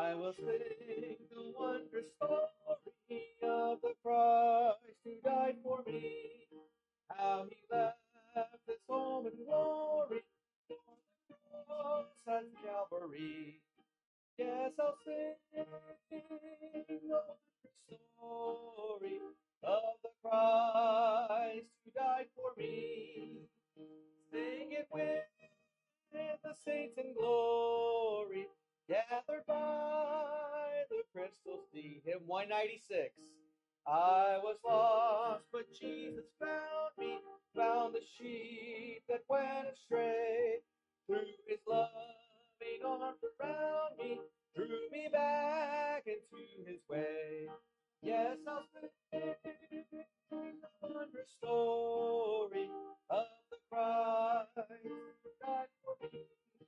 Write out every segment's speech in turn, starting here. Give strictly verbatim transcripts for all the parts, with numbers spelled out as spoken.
I will sing the wondrous story of the Christ who died for me. How he left his home in glory on the cross at Calvary. Yes, I'll sing the wondrous story of the Christ who died for me. Sing it with the saints in glory, gathered by the crystal sea. Hymn one ninety-six. I was lost, but Jesus found me, found the sheep that went astray. Through his loving arms around me, drew me back into his way. Yes, I'll sing the wondrous story of the Christ who died for me.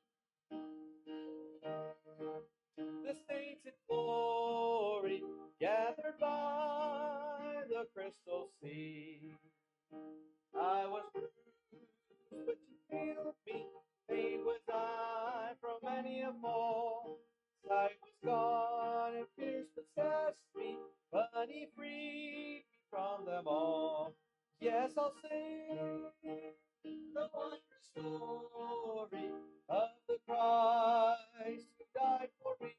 The saints in glory, gathered by the crystal sea. I was bruised, but you healed me. Pain was I from many a fall. Sight was gone and fears possessed me, but he freed me from them all. Yes, I'll sing the wondrous story of the Christ who died for me.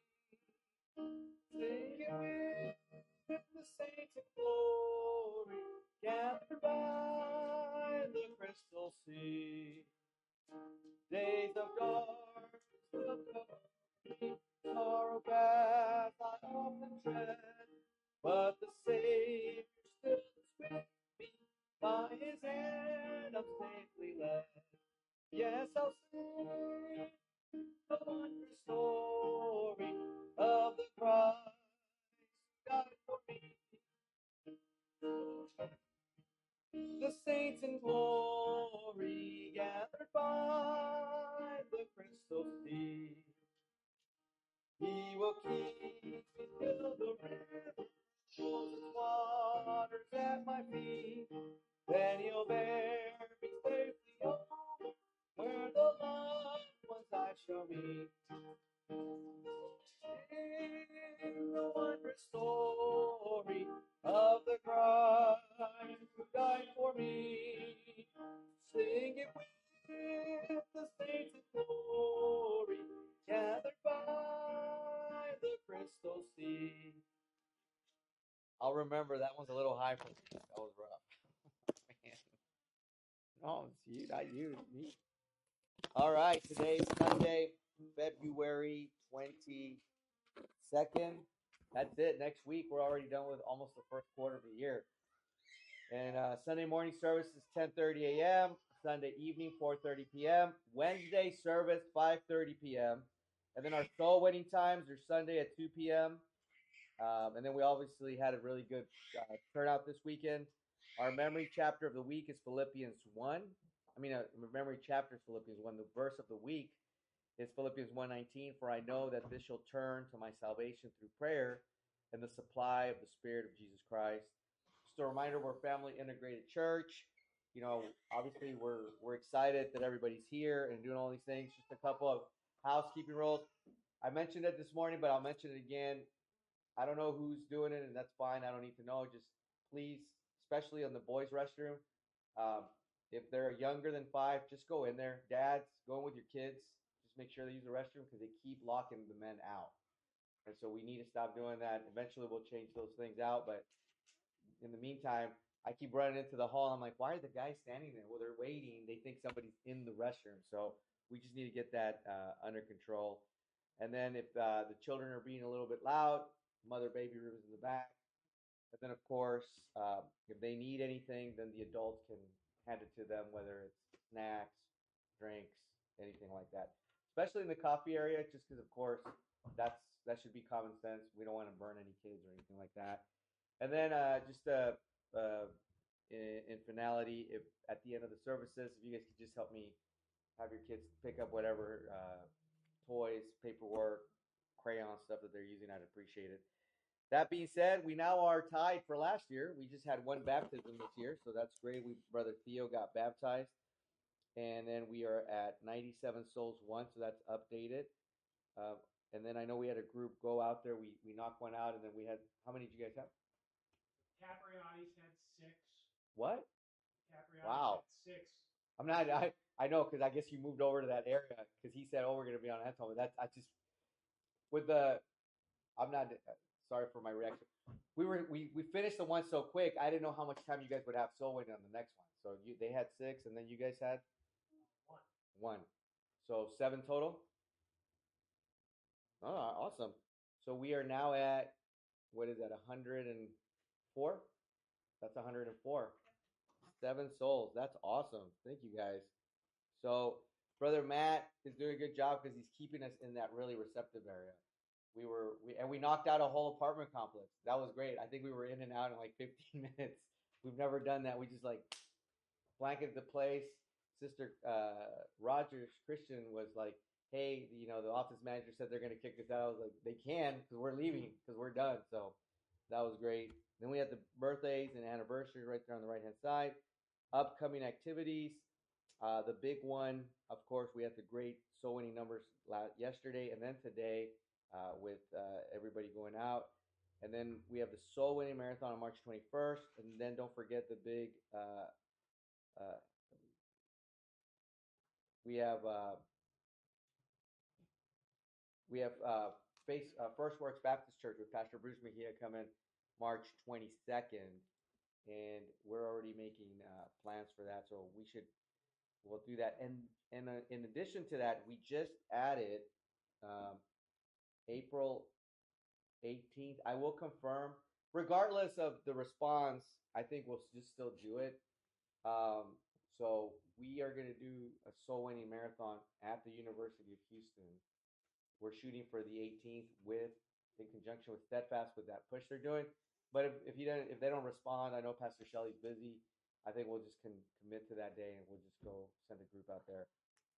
Sing it with the saints in glory, gathered by the crystal sea. Days of darkness will cover me, sorrow path I often tread, but the Savior still is with me, by his hand I'm safely led. Yes, I'll sing the wondrous story of the Christ who died for me. The saints in glory, gathered by the crystal sea. He will keep me till the river flows its waters at my feet. Then he'll bear me safely home, where the loved ones I shall meet. Sing the wondrous story of the Christ who died for me. Sing it with the saints in glory, gathered by the crystal sea. I'll remember that one's a little high for me. That was rough. Man. No, it's you, not you, me. All right, today's Sunday, February twenty-second. That's it. Next week, we're already done with almost the first quarter of the year. And uh, Sunday morning service is ten thirty a.m., Sunday evening, four thirty p.m., Wednesday service, five thirty p.m., and then our soul winning times are Sunday at two p.m., um, and then we obviously had a really good uh, turnout this weekend. Our memory chapter of the week is Philippians one. I mean, a uh, memory chapter is Philippians one. The verse of the week is Philippians one nineteen. For I know that this shall turn to my salvation through prayer and the supply of the Spirit of Jesus Christ. Just a reminder, we're a family integrated church. You know, obviously we're we're excited that everybody's here and doing all these things. Just a couple of housekeeping rules. I mentioned it this morning, but I'll mention it again. I don't know who's doing it, and that's fine. I don't need to know. Just please, especially on the boys' restroom, um, if they're younger than five, just go in there. Dads, go in with your kids. Just make sure they use the restroom because they keep locking the men out. And so we need to stop doing that. Eventually, we'll change those things out. But in the meantime, I keep running into the hall. I'm like, why are the guys standing there? Well, they're waiting. They think somebody's in the restroom. So we just need to get that uh, under control. And then if uh, the children are being a little bit loud, mother baby room is in the back. And then, of course, uh, if they need anything, then the adults can hand it to them, whether it's snacks, drinks, anything like that. Especially in the coffee area, just because, of course, that's that should be common sense. We don't want to burn any kids or anything like that. And then uh, just uh, uh, in, in finality, if at the end of the services, if you guys could just help me have your kids pick up whatever uh, toys, paperwork, crayon stuff that they're using, I'd appreciate it. That being said, we now are tied for last year. We just had one baptism this year, so that's great. We brother Theo got baptized, and then we are at ninety-seven souls won, so that's updated. Uh, And then I know we had a group go out there. We we knocked one out, and then we had how many did you guys have? Capriati's had six. What? Capriati's Wow. had six. I'm not. I I know because I guess you moved over to that area because he said, "Oh, we're gonna be on Antone." But that's I just with the. I'm not sorry for my reaction. We were we we finished the one so quick. I didn't know how much time you guys would have soul winning on the next one. So you they had six, and then you guys had One. one. So seven total. Oh, awesome. So we are now at what is that? one hundred four. That's one hundred four. Seven souls. That's awesome. Thank you guys. So brother Matt is doing a good job because he's keeping us in that really receptive area. We were we and we knocked out a whole apartment complex. That was great. I think we were in and out in like fifteen minutes. We've never done that. We just like blanketed the place. Sister uh, Rogers Christian was like, "Hey, you know, the office manager said they're going to kick us out." I was like, "They can because we're leaving because we're done." So that was great. Then we had the birthdays and anniversaries right there on the right hand side. Upcoming activities. Uh, the big one, of course, we had the great soul winning numbers yesterday and then today uh, with uh, everybody going out. And then we have the soul winning marathon on March twenty-first. And then don't forget the big, uh, uh, we have, uh, we have uh, face, uh, First Works Baptist Church with Pastor Bruce Mejia coming March twenty-second. And we're already making uh, plans for that. So we should we'll do that. And and uh, in addition to that, we just added um, April eighteenth. I will confirm, regardless of the response, I think we'll just still do it. Um, so we are going to do a soul winning marathon at the University of Houston. We're shooting for the eighteenth with in conjunction with Steadfast with that push they're doing. But if, if you don't, if they don't respond, I know Pastor Shelley's busy. I think we'll just con- commit to that day and we'll just go send a group out there.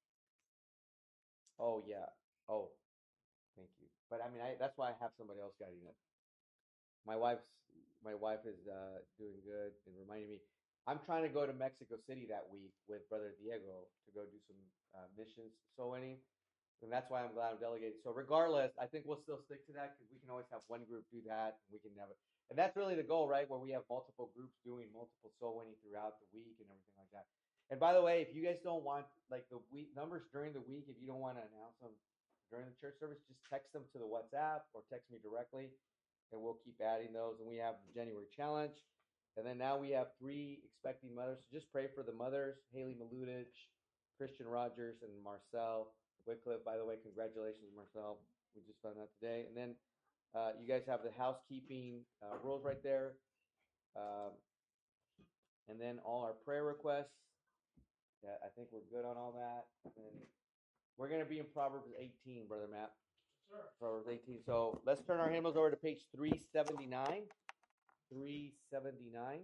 Oh yeah. Oh, thank you. But I mean, I that's why I have somebody else guiding it. My wife's my wife is uh, doing good and reminding me. I'm trying to go to Mexico City that week with Brother Diego to go do some uh, missions soul winning, and that's why I'm glad I'm delegated. So regardless, I think we'll still stick to that because we can always have one group do that, and we can never. And that's really the goal, right? Where we have multiple groups doing multiple soul winning throughout the week and everything like that. And by the way, if you guys don't want like the week numbers during the week, if you don't want to announce them during the church service, just text them to the WhatsApp or text me directly, and we'll keep adding those. And we have the January challenge, and then now we have three expecting mothers. So just pray for the mothers: Haley Maludich, Christian Rogers, and Marcel Wycliffe. By the way, congratulations, Marcel. We just found out today. And then uh, you guys have the housekeeping uh, rules right there. Um, and then all our prayer requests. Yeah, I think we're good on all that. And we're going to be in Proverbs eighteen, Brother Matt. Sure. Proverbs eighteen. So let's turn our hymnals over to page three seventy-nine. three seventy-nine.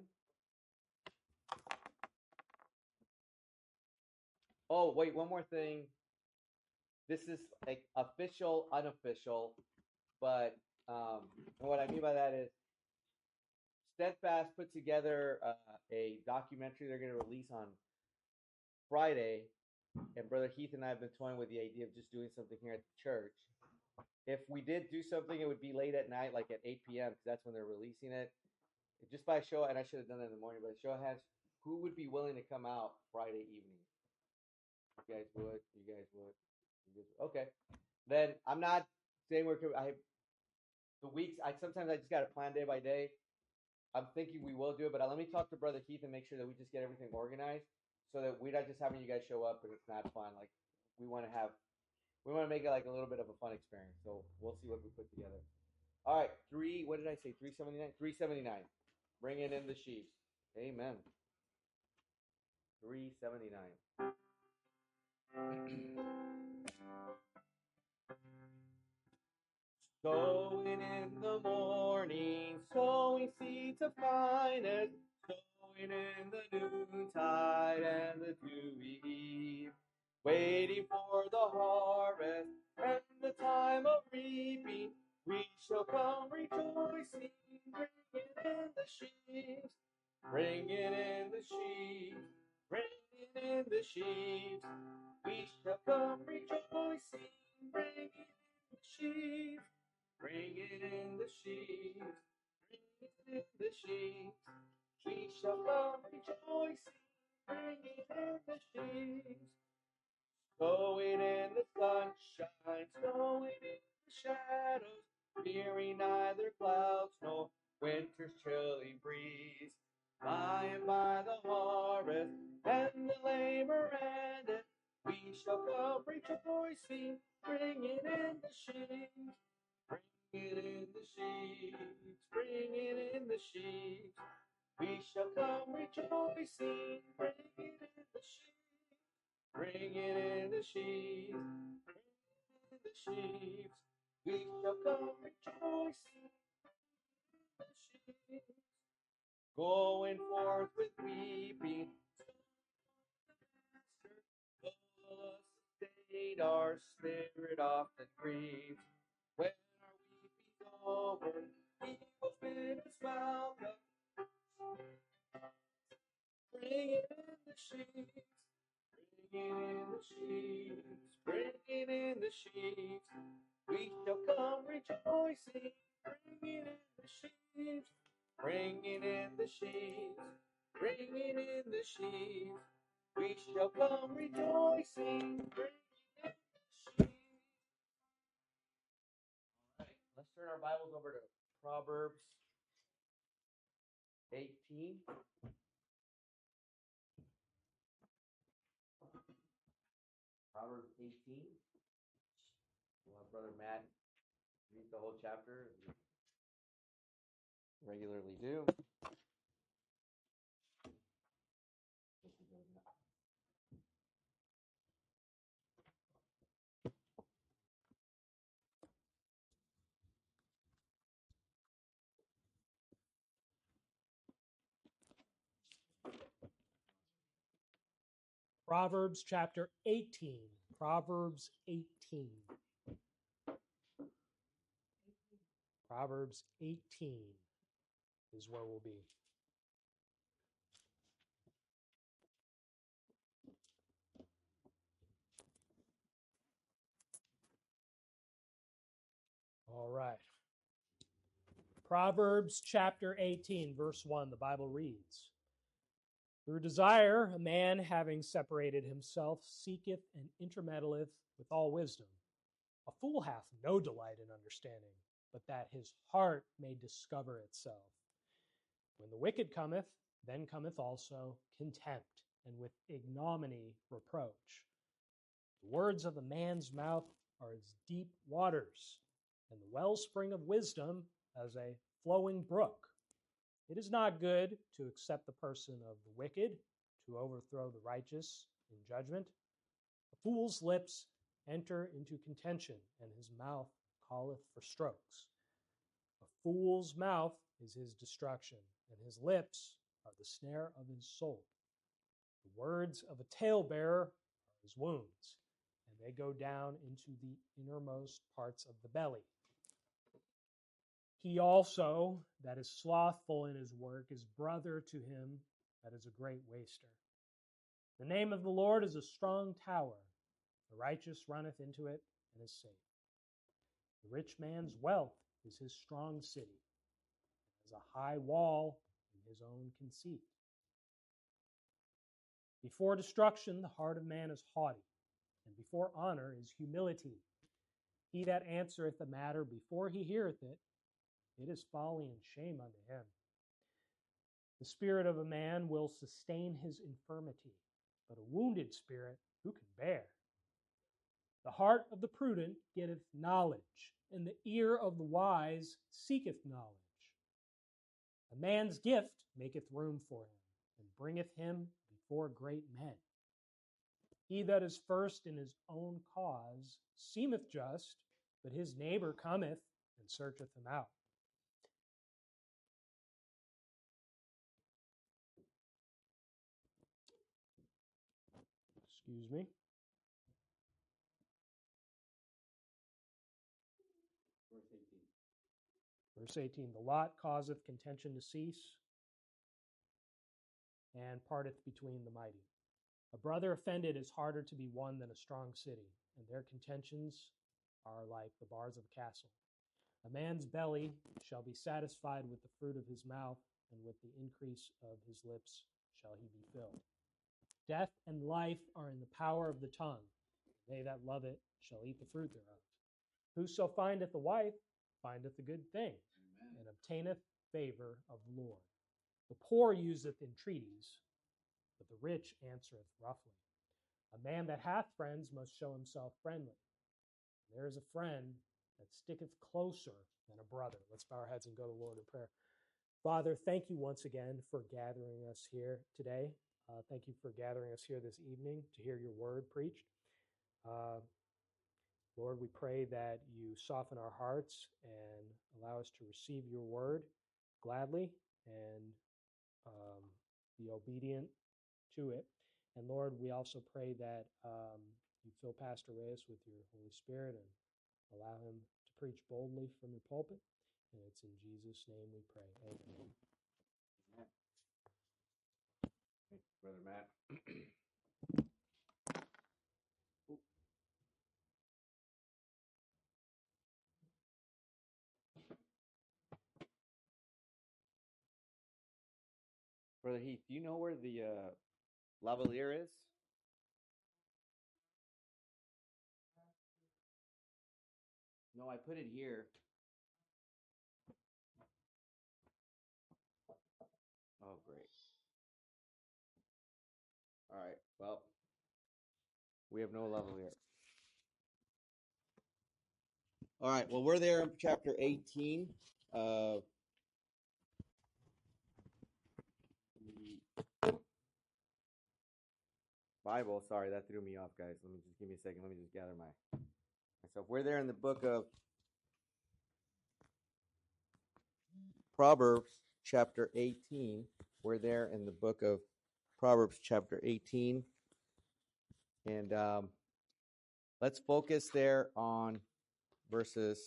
Oh, wait, one more thing. This is like official, unofficial, but um, and what I mean by that is Steadfast put together uh, a documentary they're going to release on Friday, and Brother Heath and I have been toying with the idea of just doing something here at the church. If we did do something, it would be late at night, like at eight p.m., because that's when they're releasing it. Just by show, and I should have done it in the morning, but show of hands, who would be willing to come out Friday evening? You guys would. You guys would. You guys would. Okay. Then I'm not saying we're. I the weeks. I sometimes I just got to plan day by day. I'm thinking we will do it, but uh, let me talk to Brother Keith and make sure that we just get everything organized, so that we're not just having you guys show up and it's not fun. Like we want to have, we want to make it like a little bit of a fun experience. So we'll see what we put together. All right, three. What did I say? Three seventy nine. Three seventy nine. Bring it in the sheaves. Amen. Three seventy nine. Sowing in the morning, sowing seeds of kindness, sowing in the noontide and the dewy eve, waiting for the harvest and the time of reaping. We shall come rejoicing, bringing in the sheaves, bringing in the sheaves, bringing in the sheaves. We shall come rejoicing, bringing in the sheaves. sheaves. We shall come rejoicing, bringing in the sheaves. Snowing in the sunshine, snowing in the shadows, fearing neither clouds nor winter's chilly breeze. By and by the harvest and the labor ended, we shall come rejoicing, bringing in the sheaves, bringing in the sheaves, bringing in the sheaves. We shall come rejoicing, bringing in the sheaves, bringing in the sheaves, bringing in the sheaves. We shall come rejoicing, in the sheaves. Going forth with weeping, state our spirit often grieves. When our weeping's over, he will bid us welcome. Bringing in the sheaves, bringing in the sheaves, bringing in the sheaves. We shall come rejoicing, bringing in the sheaves, bringing in the sheaves, bringing in the sheaves. We shall come rejoicing, bringing in the sheaves. All right, let's turn our Bibles over to Proverbs eighteen. Proverbs eighteen. We'll have Brother Matt read the whole chapter, as we regularly do. Proverbs chapter eighteen. Proverbs eighteen. Proverbs eighteen is where we'll be. All right. Proverbs chapter eighteen, verse one, the Bible reads, "Through desire, a man having separated himself seeketh and intermeddleth with all wisdom. A fool hath no delight in understanding, but that his heart may discover itself. When the wicked cometh, then cometh also contempt, and with ignominy reproach. The words of a man's mouth are as deep waters, and the wellspring of wisdom as a flowing brook. It is not good to accept the person of the wicked, to overthrow the righteous in judgment. A fool's lips enter into contention, and his mouth calleth for strokes. A fool's mouth is his destruction, and his lips are the snare of his soul. The words of a talebearer are his wounds, and they go down into the innermost parts of the belly. He also that is slothful in his work is brother to him that is a great waster. The name of the Lord is a strong tower. The righteous runneth into it and is safe. The rich man's wealth is his strong city, as a high wall in his own conceit. Before destruction the heart of man is haughty, and before honor is humility. He that answereth a matter before he heareth it, it is folly and shame unto him. The spirit of a man will sustain his infirmity, but a wounded spirit who can bear? The heart of the prudent getteth knowledge, and the ear of the wise seeketh knowledge. A man's gift maketh room for him, and bringeth him before great men. He that is first in his own cause seemeth just, but his neighbor cometh and searcheth him out. Excuse me. Verse eighteen. Verse eighteen, the lot causeth contention to cease, and parteth between the mighty. A brother offended is harder to be won than a strong city, and their contentions are like the bars of a castle. A man's belly shall be satisfied with the fruit of his mouth, and with the increase of his lips shall he be filled. Death and life are in the power of the tongue. They that love it shall eat the fruit thereof. Whoso findeth a wife findeth a good thing, Amen. and obtaineth favor of the Lord. The poor useth entreaties, but the rich answereth roughly. A man that hath friends must show himself friendly. There is a friend that sticketh closer than a brother. Let's bow our heads and go to the Lord in prayer. Father, thank you once again for gathering us here today. Uh, thank you for gathering us here this evening to hear your word preached. Uh, Lord, we pray that you soften our hearts and allow us to receive your word gladly and um, be obedient to it. And Lord, we also pray that um, you fill Pastor Reyes with your Holy Spirit and allow him to preach boldly from your pulpit. And it's in Jesus' name we pray. Amen. Thank you, Brother Matt. Brother Heath, do you know where the uh, lavalier is? No, I put it here. Oh, great. All right. Well, we have no lavalier. All right. Well, we're there in chapter eighteen. Uh, Bible. Sorry, that threw me off, guys. Let me just give me a second. Let me just gather my myself. We're there in the book of Proverbs, chapter eighteen. We're there in the book of Proverbs, chapter eighteen. And um, let's focus there on verses.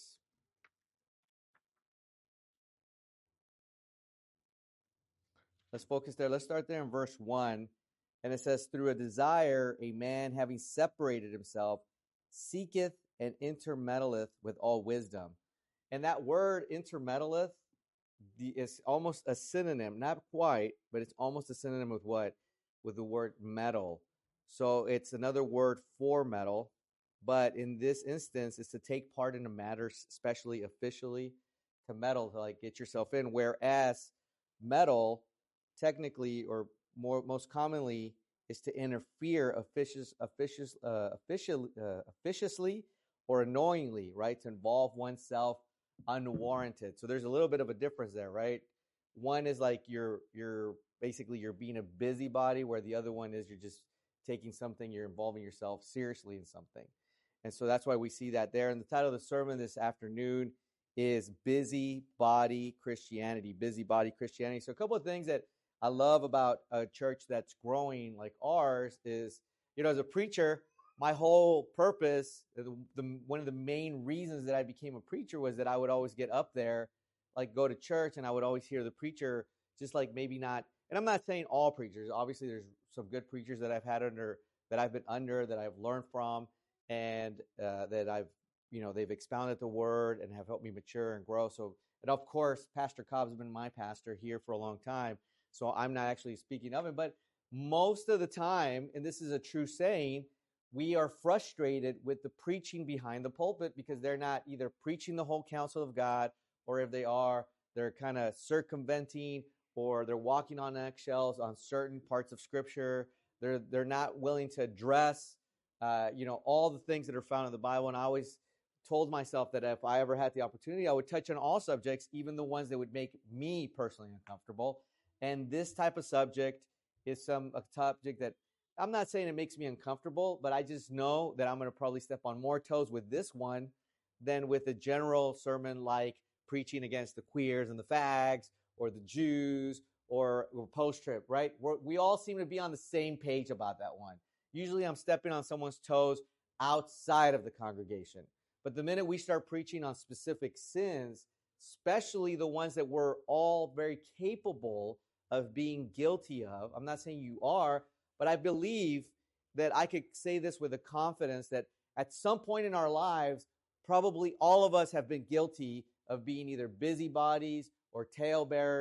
Let's focus there. Let's start there in verse one. And it says, through a desire, a man having separated himself, seeketh and intermeddleth with all wisdom. And that word intermeddleth the, is almost a synonym, not quite, but it's almost a synonym with what? With the word meddle. So it's another word for meddle. But in this instance, it's to take part in a matter, especially officially, to meddle, to like get yourself in. Whereas meddle, technically, or more most commonly, is to interfere officious, officious, uh, official, uh, officiously or annoyingly, right? To involve oneself unwarranted. So there's a little bit of a difference there, right? One is like you're you're basically you're being a busybody, where the other one is you're just taking something, you're involving yourself seriously in something. And so that's why we see that there. And the title of the sermon this afternoon is Busybody Christianity. Busybody Christianity. So a couple of things that I love about a church that's growing like ours is, you know, as a preacher, my whole purpose, the, the, one of the main reasons that I became a preacher was that I would always get up there, like go to church, and I would always hear the preacher just like maybe not, and I'm not saying all preachers. Obviously, there's some good preachers that I've had under, that I've been under, that I've learned from, and uh, that I've, you know, they've expounded the word and have helped me mature and grow. So, and of course, Pastor Cobb's been my pastor here for a long time. So I'm not actually speaking of him, but most of the time, and this is a true saying, we are frustrated with the preaching behind the pulpit because they're not either preaching the whole counsel of God, or if they are, they're kind of circumventing, or they're walking on eggshells on certain parts of Scripture. They're they're not willing to address, uh, you know, all the things that are found in the Bible. And I always told myself that if I ever had the opportunity, I would touch on all subjects, even the ones that would make me personally uncomfortable. And this type of subject is some a subject that I'm not saying it makes me uncomfortable, but I just know that I'm going to probably step on more toes with this one than with a general sermon like preaching against the queers and the fags or the Jews or, or post-trib, right? We're, we all seem to be on the same page about that one. Usually I'm stepping on someone's toes outside of the congregation. But the minute we start preaching on specific sins, especially the ones that we're all very capable of being guilty of, I'm not saying you are, but I believe that I could say this with a confidence that at some point in our lives, probably all of us have been guilty of being either busybodies or talebearers or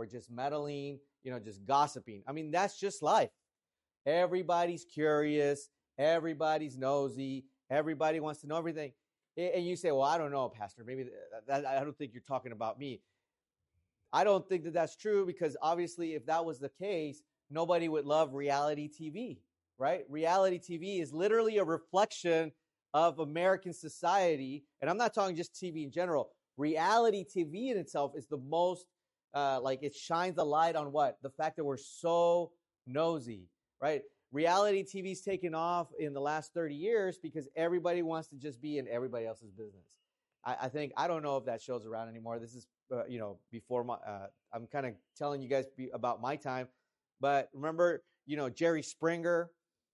or just meddling, you know, just gossiping. I mean, that's just life. Everybody's curious. Everybody's nosy. Everybody wants to know everything. And you say, well, I don't know, Pastor. Maybe that, I don't think you're talking about me. I don't think that that's true, because obviously if that was the case, nobody would love reality T V, right? Reality T V is literally a reflection of American society. And I'm not talking just T V in general. Reality T V in itself is the most, uh, like it shines a light on what? The fact that we're so nosy, right? Reality T V's taken off in the last thirty years because everybody wants to just be in everybody else's business. I, I think, I don't know if that show's around anymore. This is, uh, you know, before my, uh, I'm kind of telling you guys be, about my time, but remember, you know, Jerry Springer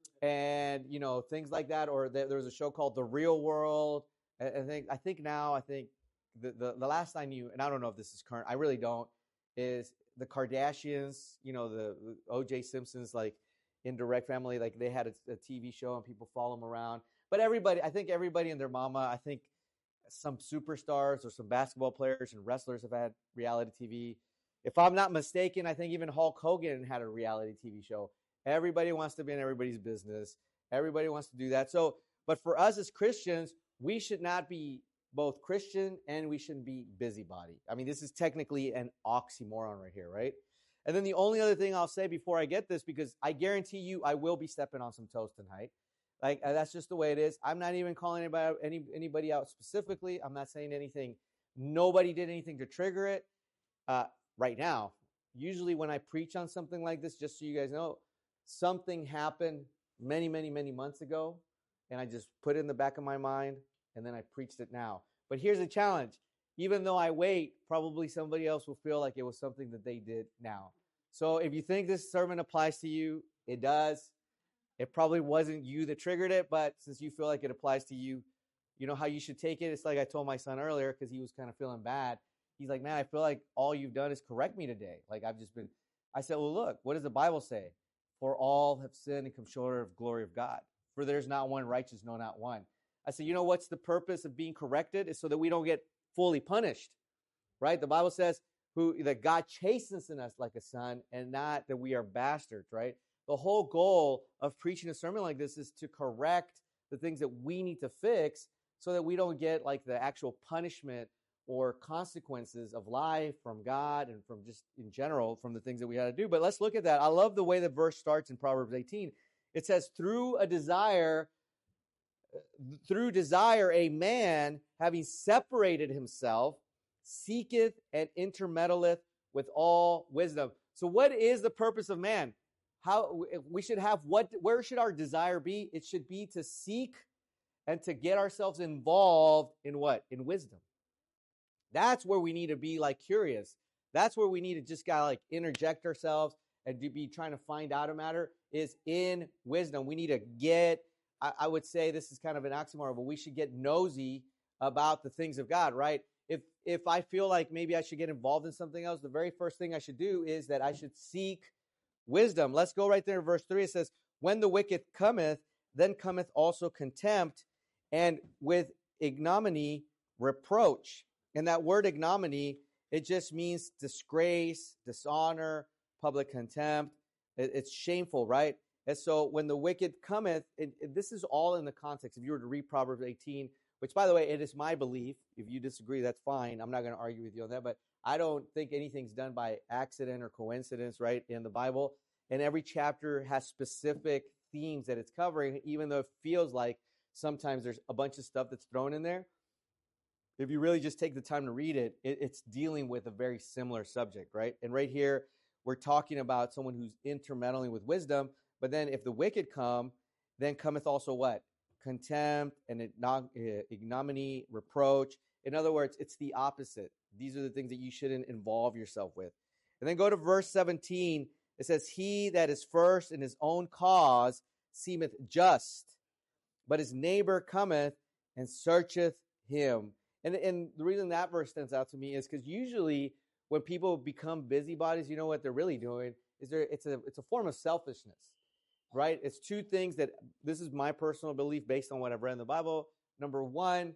and, you know, things like that, or th- there was a show called The Real World. I, I think, I think now, I think the, the, the last I knew, and I don't know if this is current, I really don't, is the Kardashians, you know, the, the O J Simpson's, like, indirect family, like they had a, a T V show and people follow them around. But everybody, I think everybody and their mama, I think some superstars or some basketball players and wrestlers have had reality T V. If I'm not mistaken, I think even Hulk Hogan had a reality T V show. Everybody wants to be in everybody's business. Everybody wants to do that. So, but for us as Christians, we should not be both Christian and we shouldn't be busybody. I mean, this is technically an oxymoron right here, right? And then the only other thing I'll say before I get this, because I guarantee you I will be stepping on some toes tonight. Like, that's just the way it is. I'm not even calling anybody, any, anybody out specifically. I'm not saying anything. Nobody did anything to trigger it uh, right now. Usually when I preach on something like this, just so you guys know, something happened many, many, many months ago, and I just put it in the back of my mind, and then I preached it now. But here's the challenge. Even though I wait, probably somebody else will feel like it was something that they did now. So if you think this sermon applies to you, it does. It probably wasn't you that triggered it, but since you feel like it applies to you, you know how you should take it? It's like I told my son earlier, because he was kind of feeling bad. He's like, man, I feel like all you've done is correct me today. Like I've just been, I said, well, look, what does the Bible say? For all have sinned and come short of glory of God. For there's not one righteous, no, not one. I said, you know what's the purpose of being corrected? Is so that we don't get fully punished, right? The Bible says who that God chastens in us like a son, and not that we are bastards, right? The whole goal of preaching a sermon like this is to correct the things that we need to fix so that we don't get like the actual punishment or consequences of life from God and from just in general from the things that we had to do. But let's look at that. I love the way the verse starts in Proverbs eighteen. It says, through a desire, through desire, a man, having separated himself, seeketh and intermeddleth with all wisdom. So what is the purpose of man? How we should have what, where should our desire be? It should be to seek and to get ourselves involved in what? In wisdom. That's where we need to be like curious. That's where we need to just gotta like interject ourselves and to be trying to find out a matter is in wisdom. We need to get, I, I would say this is kind of an oxymoron, but we should get nosy about the things of God, right? If if I feel like maybe I should get involved in something else, the very first thing I should do is that I should seek wisdom. Let's go right there in verse three. It says, when the wicked cometh, then cometh also contempt, and with ignominy reproach. And that word ignominy, it just means disgrace, dishonor, public contempt. It, it's shameful, right? And so when the wicked cometh, it, it, this is all in the context. If you were to read Proverbs eighteen, which, by the way, it is my belief. If you disagree, that's fine. I'm not going to argue with you on that. But I don't think anything's done by accident or coincidence, right, in the Bible. And every chapter has specific themes that it's covering, even though it feels like sometimes there's a bunch of stuff that's thrown in there. If you really just take the time to read it, it, it's dealing with a very similar subject, right? And right here, we're talking about someone who's intermeddling with wisdom. But then if the wicked come, then cometh also what? Contempt and ignominy, reproach. In other words, it's the opposite. These are the things that you shouldn't involve yourself with. And then go to verse seventeen. It says, he that is first in his own cause seemeth just, but his neighbor cometh and searcheth him. And, and the reason that verse stands out to me is because usually when people become busybodies, you know what they're really doing is there it's a it's a form of selfishness, right? It's two things that this is my personal belief based on what I've read in the Bible. Number one,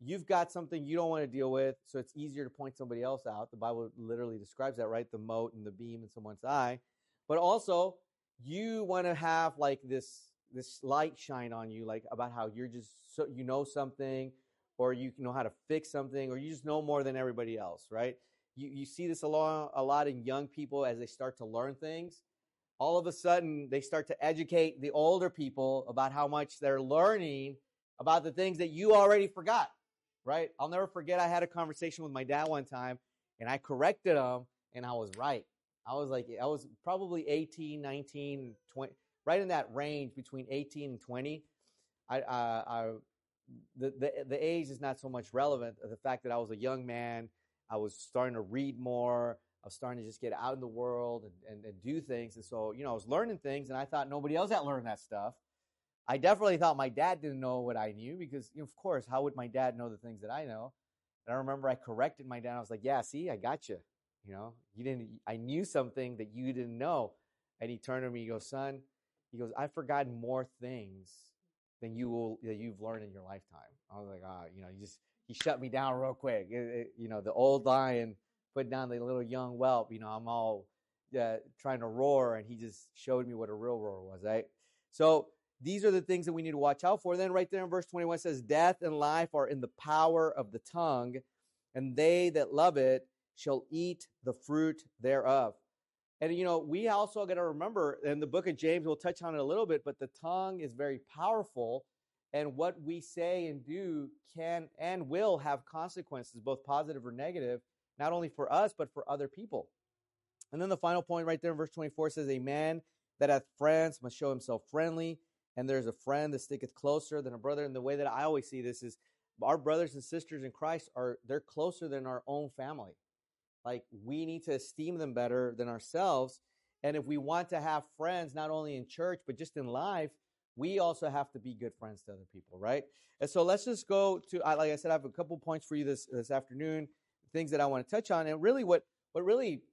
you've got something you don't want to deal with, so it's easier to point somebody else out. The Bible literally describes that, right? The mote and the beam in someone's eye. But also, you want to have like this this light shine on you, like about how you're just so you know something, or you know how to fix something, or you just know more than everybody else, right? You you see this a lot a lot in young people as they start to learn things. All of a sudden, they start to educate the older people about how much they're learning about the things that you already forgot, right? I'll never forget, I had a conversation with my dad one time, and I corrected him, and I was right. I was like, I was probably eighteen, nineteen, twenty, right in that range between eighteen and twenty. I, uh, I, the, the, the age is not so much relevant. The fact that I was a young man, I was starting to read more. I was starting to just get out in the world and, and, and do things. And so, you know, I was learning things, and I thought nobody else had learned that stuff. I definitely thought my dad didn't know what I knew because, you know, of course, how would my dad know the things that I know? And I remember I corrected my dad. I was like, yeah, see, I got you. You know, you didn't, I knew something that you didn't know. And he turned to me, he goes, son, he goes, I've forgotten more things than you will, that you've learned in your lifetime. I was like, ah, oh, you know, he just, he shut me down real quick. It, it, you know, the old lion put down the little young whelp. You know, I'm all uh, trying to roar, and he just showed me what a real roar was, right? So these are the things that we need to watch out for. Then right there in verse twenty-one it says, death and life are in the power of the tongue, and they that love it shall eat the fruit thereof. And, you know, we also got to remember, in the book of James, we'll touch on it a little bit, but the tongue is very powerful, and what we say and do can and will have consequences, both positive or negative, not only for us, but for other people. And then the final point right there in verse twenty-four says, a man that hath friends must show himself friendly, and there's a friend that sticketh closer than a brother. And the way that I always see this is our brothers and sisters in Christ are, they're closer than our own family. Like, we need to esteem them better than ourselves. And if we want to have friends, not only in church, but just in life, we also have to be good friends to other people, right? And so let's just go to, like I said, I have a couple points for you this, this afternoon, things that I want to touch on. And really what, what really,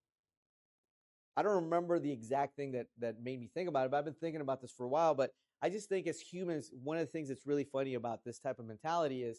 I don't remember the exact thing that, that made me think about it, but I've been thinking about this for a while. But I just think as humans, one of the things that's really funny about this type of mentality is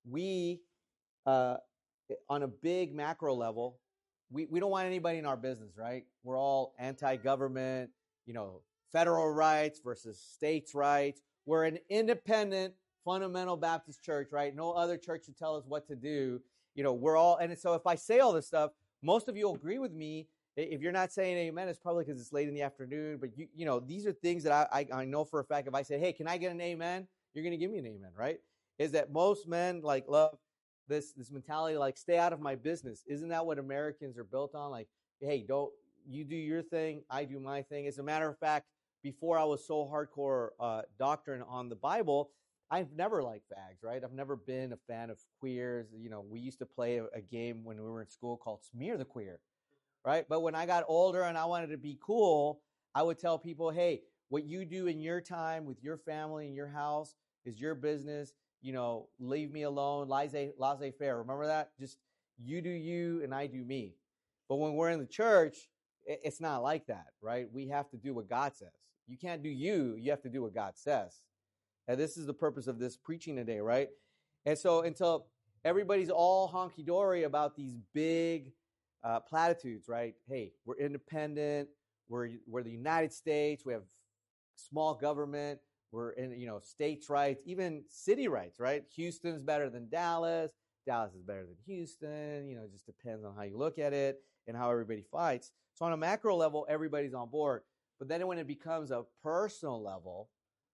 we, uh, on a big macro level, we, we don't want anybody in our business, right? We're all anti-government, you know, federal rights versus states' rights. We're an independent, fundamental Baptist church, right? No other church should tell us what to do. You know, we're all, and so if I say all this stuff, most of you will agree with me. If you're not saying amen, it's probably because it's late in the afternoon. But, you you know, these are things that I, I, I know for a fact. If I say, hey, can I get an amen? You're going to give me an amen, right? Is that most men, like, love this this mentality, like, stay out of my business. Isn't that what Americans are built on? Like, hey, don't, you do your thing, I do my thing. As a matter of fact, before I was so hardcore uh, doctrine on the Bible, I've never liked fags, right? I've never been a fan of queers. You know, we used to play a, a game when we were in school called Smear the Queer, right? But when I got older and I wanted to be cool, I would tell people, hey, what you do in your time with your family in your house is your business. You know, leave me alone, laissez, laissez-faire. Remember that? Just you do you and I do me. But when we're in the church, it, it's not like that, right? We have to do what God says. You can't do you. You have to do what God says. And this is the purpose of this preaching today, right? And so until everybody's all honky-dory about these big uh, platitudes, right? Hey, we're independent. We're, we're the United States. We have small government. We're in, you know, states' rights, even city rights, right? Houston's better than Dallas. Dallas is better than Houston. You know, it just depends on how you look at it and how everybody fights. So on a macro level, everybody's on board. But then when it becomes a personal level,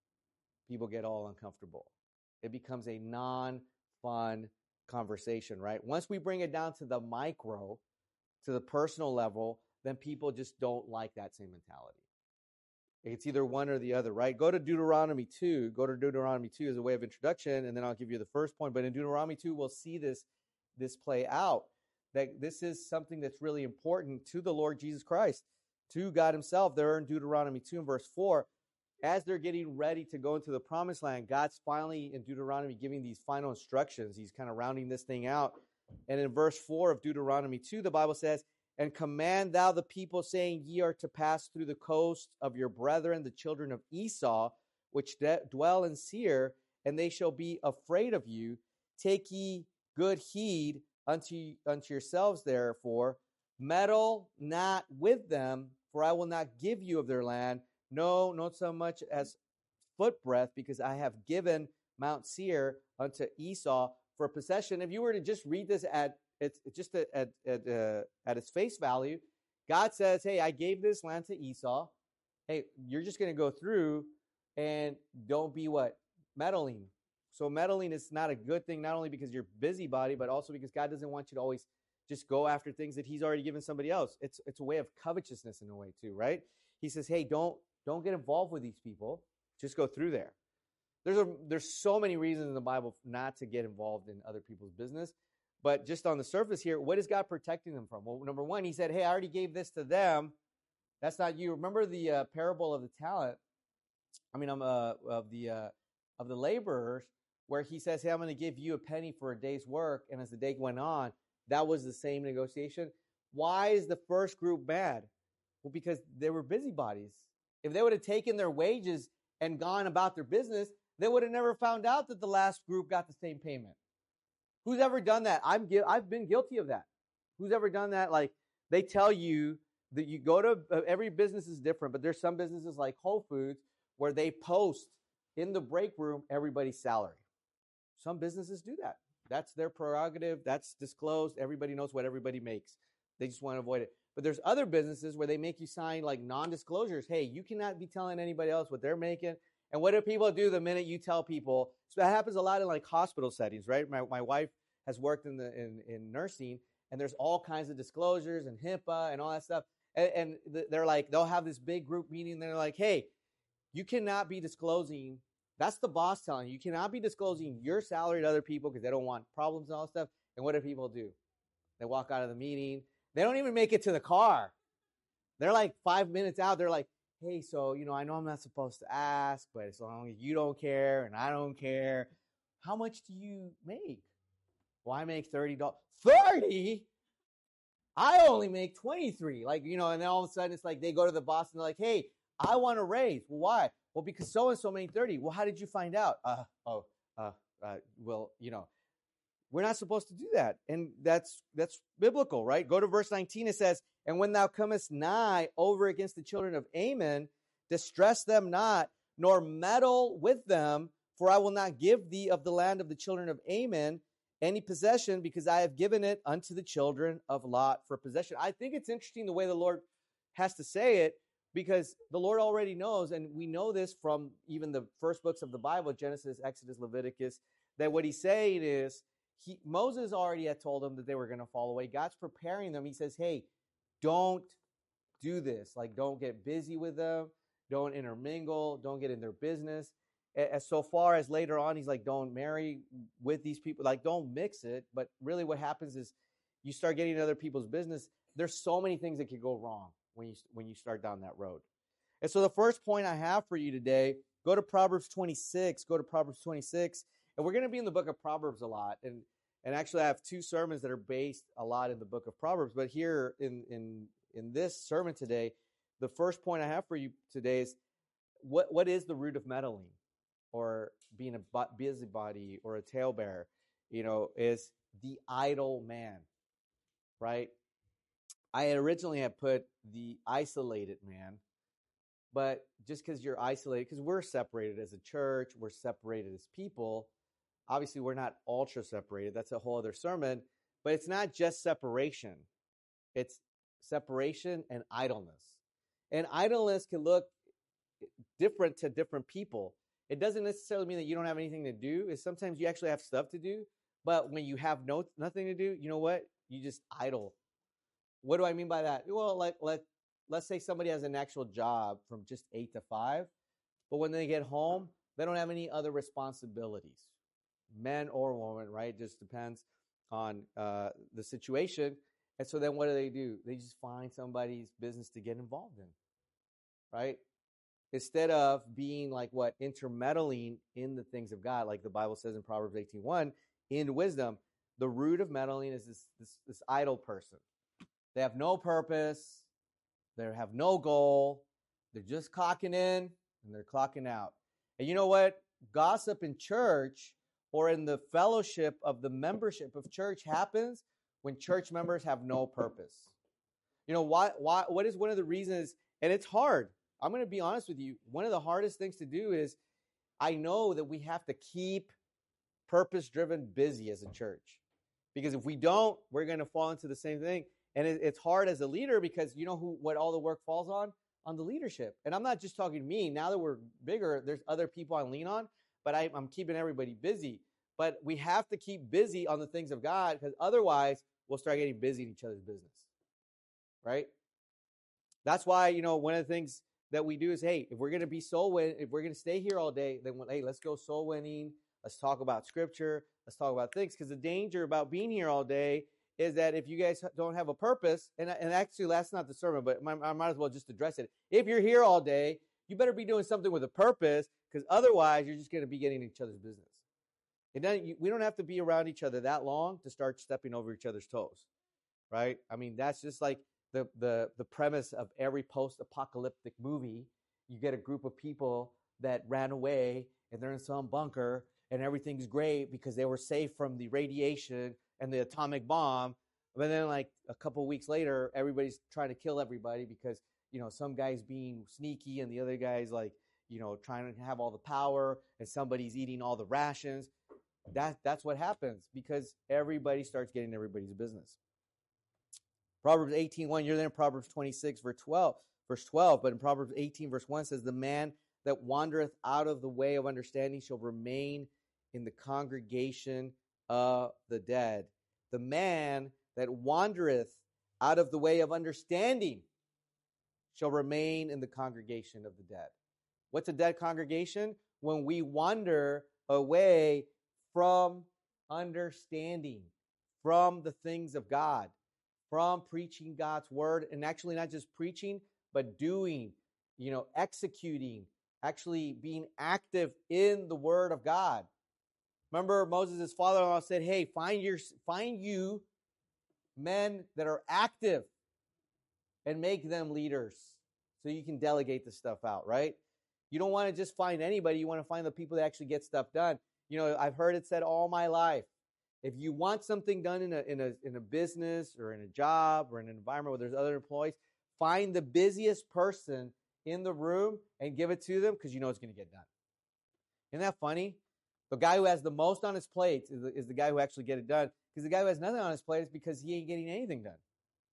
people get all uncomfortable. It becomes a non-fun conversation, right? Once we bring it down to the micro, to the personal level, then people just don't like that same mentality. It's either one or the other, right? Go to Deuteronomy two. Go to Deuteronomy two as a way of introduction, and then I'll give you the first point. But in Deuteronomy two, we'll see this, this play out, that this is something that's really important to the Lord Jesus Christ, to God himself. There in Deuteronomy two and verse four, as they're getting ready to go into the promised land, God's finally in Deuteronomy giving these final instructions. He's kind of rounding this thing out. And in verse four of Deuteronomy two, the Bible says, and command thou the people, saying, ye are to pass through the coast of your brethren, the children of Esau, which de- dwell in Seir, and they shall be afraid of you. take ye good heed unto, unto yourselves, therefore, meddle not with them, for I will not give you of their land, no, not so much as foot breadth, because I have given Mount Seir unto Esau for possession. If you were to just read this at it's just at at at, uh, at its face value, God says, "Hey, I gave this land to Esau. Hey, you're just going to go through and don't be what meddling." So meddling is not a good thing, not only because you're busybody, but also because God doesn't want you to always just go after things that He's already given somebody else. It's it's a way of covetousness in a way too, right? He says, "Hey, don't don't get involved with these people. Just go through there." There's a there's so many reasons in the Bible not to get involved in other people's business, but just on the surface here, what is God protecting them from? Well, number one, He said, "Hey, I already gave this to them. That's not you." Remember the uh, parable of the talent? I mean, I'm uh, of the uh, of the laborers, where He says, "Hey, I'm going to give you a penny for a day's work," and as the day went on, that was the same negotiation. Why is the first group bad? Well, because they were busybodies. If they would have taken their wages and gone about their business, they would have never found out that the last group got the same payment. Who's ever done that? I'm I've been guilty of that. Who's ever done that? Like, they tell you that you go to, uh, every business is different, but there's some businesses like Whole Foods where they post in the break room everybody's salary. Some businesses do that. That's their prerogative. That's disclosed. Everybody knows what everybody makes. They just want to avoid it. But there's other businesses where they make you sign like non-disclosures. Hey, you cannot be telling anybody else what they're making. And what do people do the minute you tell people? So that happens a lot in like hospital settings, right? My my wife has worked in the in, in nursing, and there's all kinds of disclosures and HIPAA and all that stuff. And, and they're like, they'll have this big group meeting. And they're like, hey, you cannot be disclosing. That's the boss telling you. You cannot be disclosing your salary to other people because they don't want problems and all that stuff. And what do people do? They walk out of the meeting. They don't even make it to the car. They're like five minutes out. They're like, hey, so, you know, I know I'm not supposed to ask, but as long as you don't care and I don't care, how much do you make? Well, I make thirty dollars. thirty? I only make twenty-three. Like, you know, and then all of a sudden it's like they go to the boss and they're like, hey, I want a raise. Well, why? Well, because so-and-so made thirty. Well, how did you find out? Uh, oh, uh, uh, well, you know, we're not supposed to do that. And that's that's biblical, right? Go to verse nineteen. It says, and when thou comest nigh over against the children of Ammon, distress them not, nor meddle with them, for I will not give thee of the land of the children of Ammon any possession, because I have given it unto the children of Lot for possession. I think it's interesting the way the Lord has to say it, because the Lord already knows, and we know this from even the first books of the Bible, Genesis, Exodus, Leviticus, that what he's saying is, he, Moses already had told them that they were going to fall away. God's preparing them. He says, hey, don't do this. Like, don't get busy with them. Don't intermingle. Don't get in their business. As so far as later on, he's like, don't marry with these people. Like, don't mix it. But really what happens is you start getting in other people's business. There's so many things that could go wrong when you when you start down that road. And so the first point I have for you today, go to Proverbs twenty-six. Go to Proverbs twenty-six. And we're going to be in the book of Proverbs a lot. And and actually I have two sermons that are based a lot in the book of Proverbs. But here in in in this sermon today, the first point I have for you today is what what is the root of meddling, or being a busybody or a talebearer? You know, is the idle man, right? I originally had put the isolated man, but just because you're isolated, because we're separated as a church, we're separated as people. Obviously, we're not ultra separated. That's a whole other sermon. But it's not just separation. It's separation and idleness. And idleness can look different to different people. It doesn't necessarily mean that you don't have anything to do. It's sometimes you actually have stuff to do. But when you have no nothing to do, you know what? You just idle. What do I mean by that? Well, like let let's say somebody has an actual job from just eight to five, but when they get home, they don't have any other responsibilities, men or women, right? It just depends on uh, the situation. And so then what do they do? They just find somebody's business to get involved in, right? Instead of being like what? Intermeddling in the things of God, like the Bible says in Proverbs eighteen one, in wisdom, the root of meddling is this, this, this idle person. They have no purpose. They have no goal. They're just clocking in and they're clocking out. And you know what? Gossip in church or in the fellowship of the membership of church happens when church members have no purpose. You know, why, why, what is one of the reasons, and it's hard. I'm going to be honest with you. One of the hardest things to do is I know that we have to keep purpose-driven busy as a church. Because if we don't, we're going to fall into the same thing. And it, it's hard as a leader because you know who what all the work falls on? On the leadership. And I'm not just talking to me. Now that we're bigger, there's other people I lean on, but I, I'm keeping everybody busy. But we have to keep busy on the things of God because otherwise we'll start getting busy in each other's business. Right? That's why, you know, one of the things that we do is, hey, if we're going to be soul win, if we're going to stay here all day, then, hey, let's go soul winning. Let's talk about scripture. Let's talk about things. Because the danger about being here all day is that if you guys don't have a purpose, and, and actually that's not the sermon, but I might as well just address it. If you're here all day, you better be doing something with a purpose because otherwise you're just going to be getting in each other's business. And then you, we don't have to be around each other that long to start stepping over each other's toes, right? I mean, that's just like the the the premise of every post-apocalyptic movie. You get a group of people that ran away and they're in some bunker and everything's great because they were safe from the radiation and the atomic bomb. But then like a couple of weeks later, everybody's trying to kill everybody because, you know, some guy's being sneaky and the other guy's like, you know, trying to have all the power and somebody's eating all the rations. That, that's what happens because everybody starts getting everybody's business. Proverbs eighteen one, you're there in Proverbs twenty-six, verse twelve, verse twelve, but in Proverbs eighteen, verse one says, the man that wandereth out of the way of understanding shall remain in the congregation of the dead. The man that wandereth out of the way of understanding shall remain in the congregation of the dead. What's a dead congregation? When we wander away from understanding, from the things of God, from preaching God's word, and actually not just preaching, but doing, you know, executing, actually being active in the word of God. Remember, Moses' father-in-law said, hey, find your find you men that are active and make them leaders so you can delegate the stuff out, right? You don't want to just find anybody. You want to find the people that actually get stuff done. You know, I've heard it said all my life, if you want something done in a in a in a business or in a job or in an environment where there's other employees, find the busiest person in the room and give it to them because you know it's going to get done. Isn't that funny? The guy who has the most on his plate is the, is the guy who actually get it done because the guy who has nothing on his plate is because he ain't getting anything done.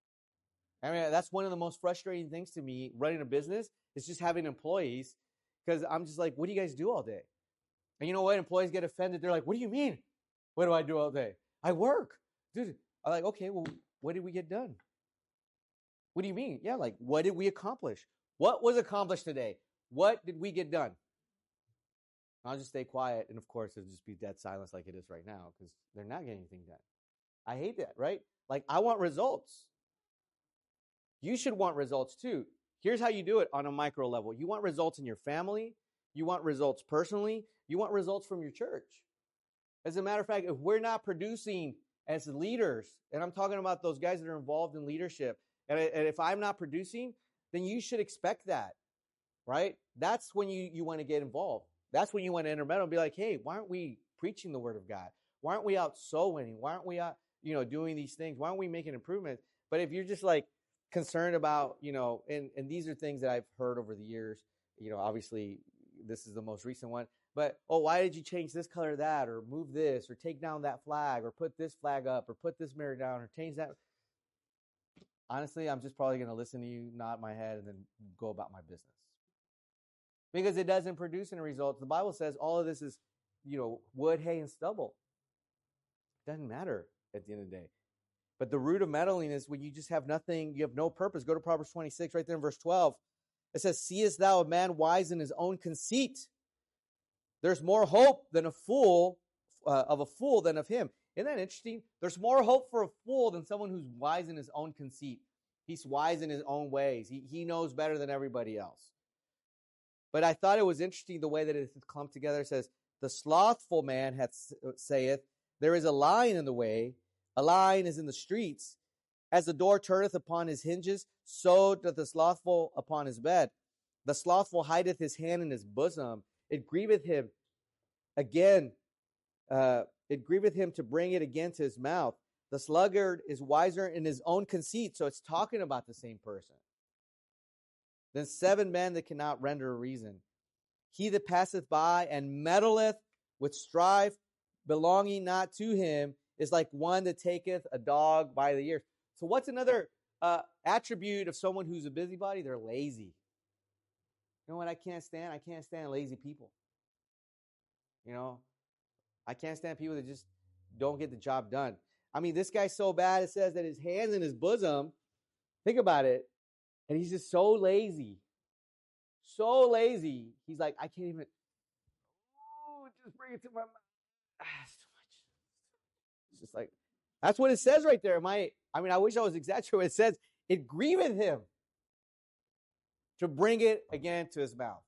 I mean, that's one of the most frustrating things to me running a business is just having employees because I'm just like, what do you guys do all day? And you know what? Employees get offended. They're like, what do you mean? What do I do all day? I work. Dude, I'm like, okay, well, what did we get done? What do you mean? Yeah, like, what did we accomplish? What was accomplished today? What did we get done? I'll just stay quiet. And of course, it'll just be dead silence like it is right now because they're not getting anything done. I hate that, right? Like, I want results. You should want results too. Here's how you do it on a micro level. You want results in your family. You want results personally. You want results from your church. As a matter of fact, if we're not producing as leaders, and I'm talking about those guys that are involved in leadership, and, and if I'm not producing, then you should expect that, right? That's when you, you want to get involved. That's when you want to intermeddle and be like, hey, why aren't we preaching the word of God? Why aren't we out soul winning? Why aren't we out, you know, doing these things? Why aren't we making improvements? But if you're just like concerned about, you know, and, and these are things that I've heard over the years, you know, obviously this is the most recent one, but, oh, why did you change this color or that, or move this, or take down that flag, or put this flag up, or put this mirror down, or change that? Honestly, I'm just probably going to listen to you, nod my head, and then go about my business. Because it doesn't produce any results. The Bible says all of this is, you know, wood, hay, and stubble. It doesn't matter at the end of the day. But the root of meddling is when you just have nothing, you have no purpose. Go to Proverbs twenty-six, right there in verse twelve. It says, seest thou a man wise in his own conceit? There's more hope than a fool, uh, of a fool than of him. Isn't that interesting? There's more hope for a fool than someone who's wise in his own conceit. He's wise in his own ways. He, he knows better than everybody else. But I thought it was interesting the way that it clumped together. It says, the slothful man hath saith, there is a lion in the way, a lion is in the streets. As the door turneth upon his hinges, so doth the slothful upon his bed. The slothful hideth his hand in his bosom. It grieveth him. Again, uh, it grieveth him to bring it again to his mouth. The sluggard is wiser in his own conceit. So it's talking about the same person. Then seven men that cannot render a reason. He that passeth by and meddleth with strife, belonging not to him, is like one that taketh a dog by the ears. So what's another uh, attribute of someone who's a busybody? They're lazy. You know what I can't stand? I can't stand lazy people. You know, I can't stand people that just don't get the job done. I mean, this guy's so bad, it says that his hand's in his bosom. Think about it. And he's just so lazy. So lazy. He's like, I can't even. Oh, just bring it to my mouth. Ah, it's too much. It's just like, that's what it says right there. My, I mean, I wish I was exaggerating. It says, it grieveth him to bring it again to his mouth.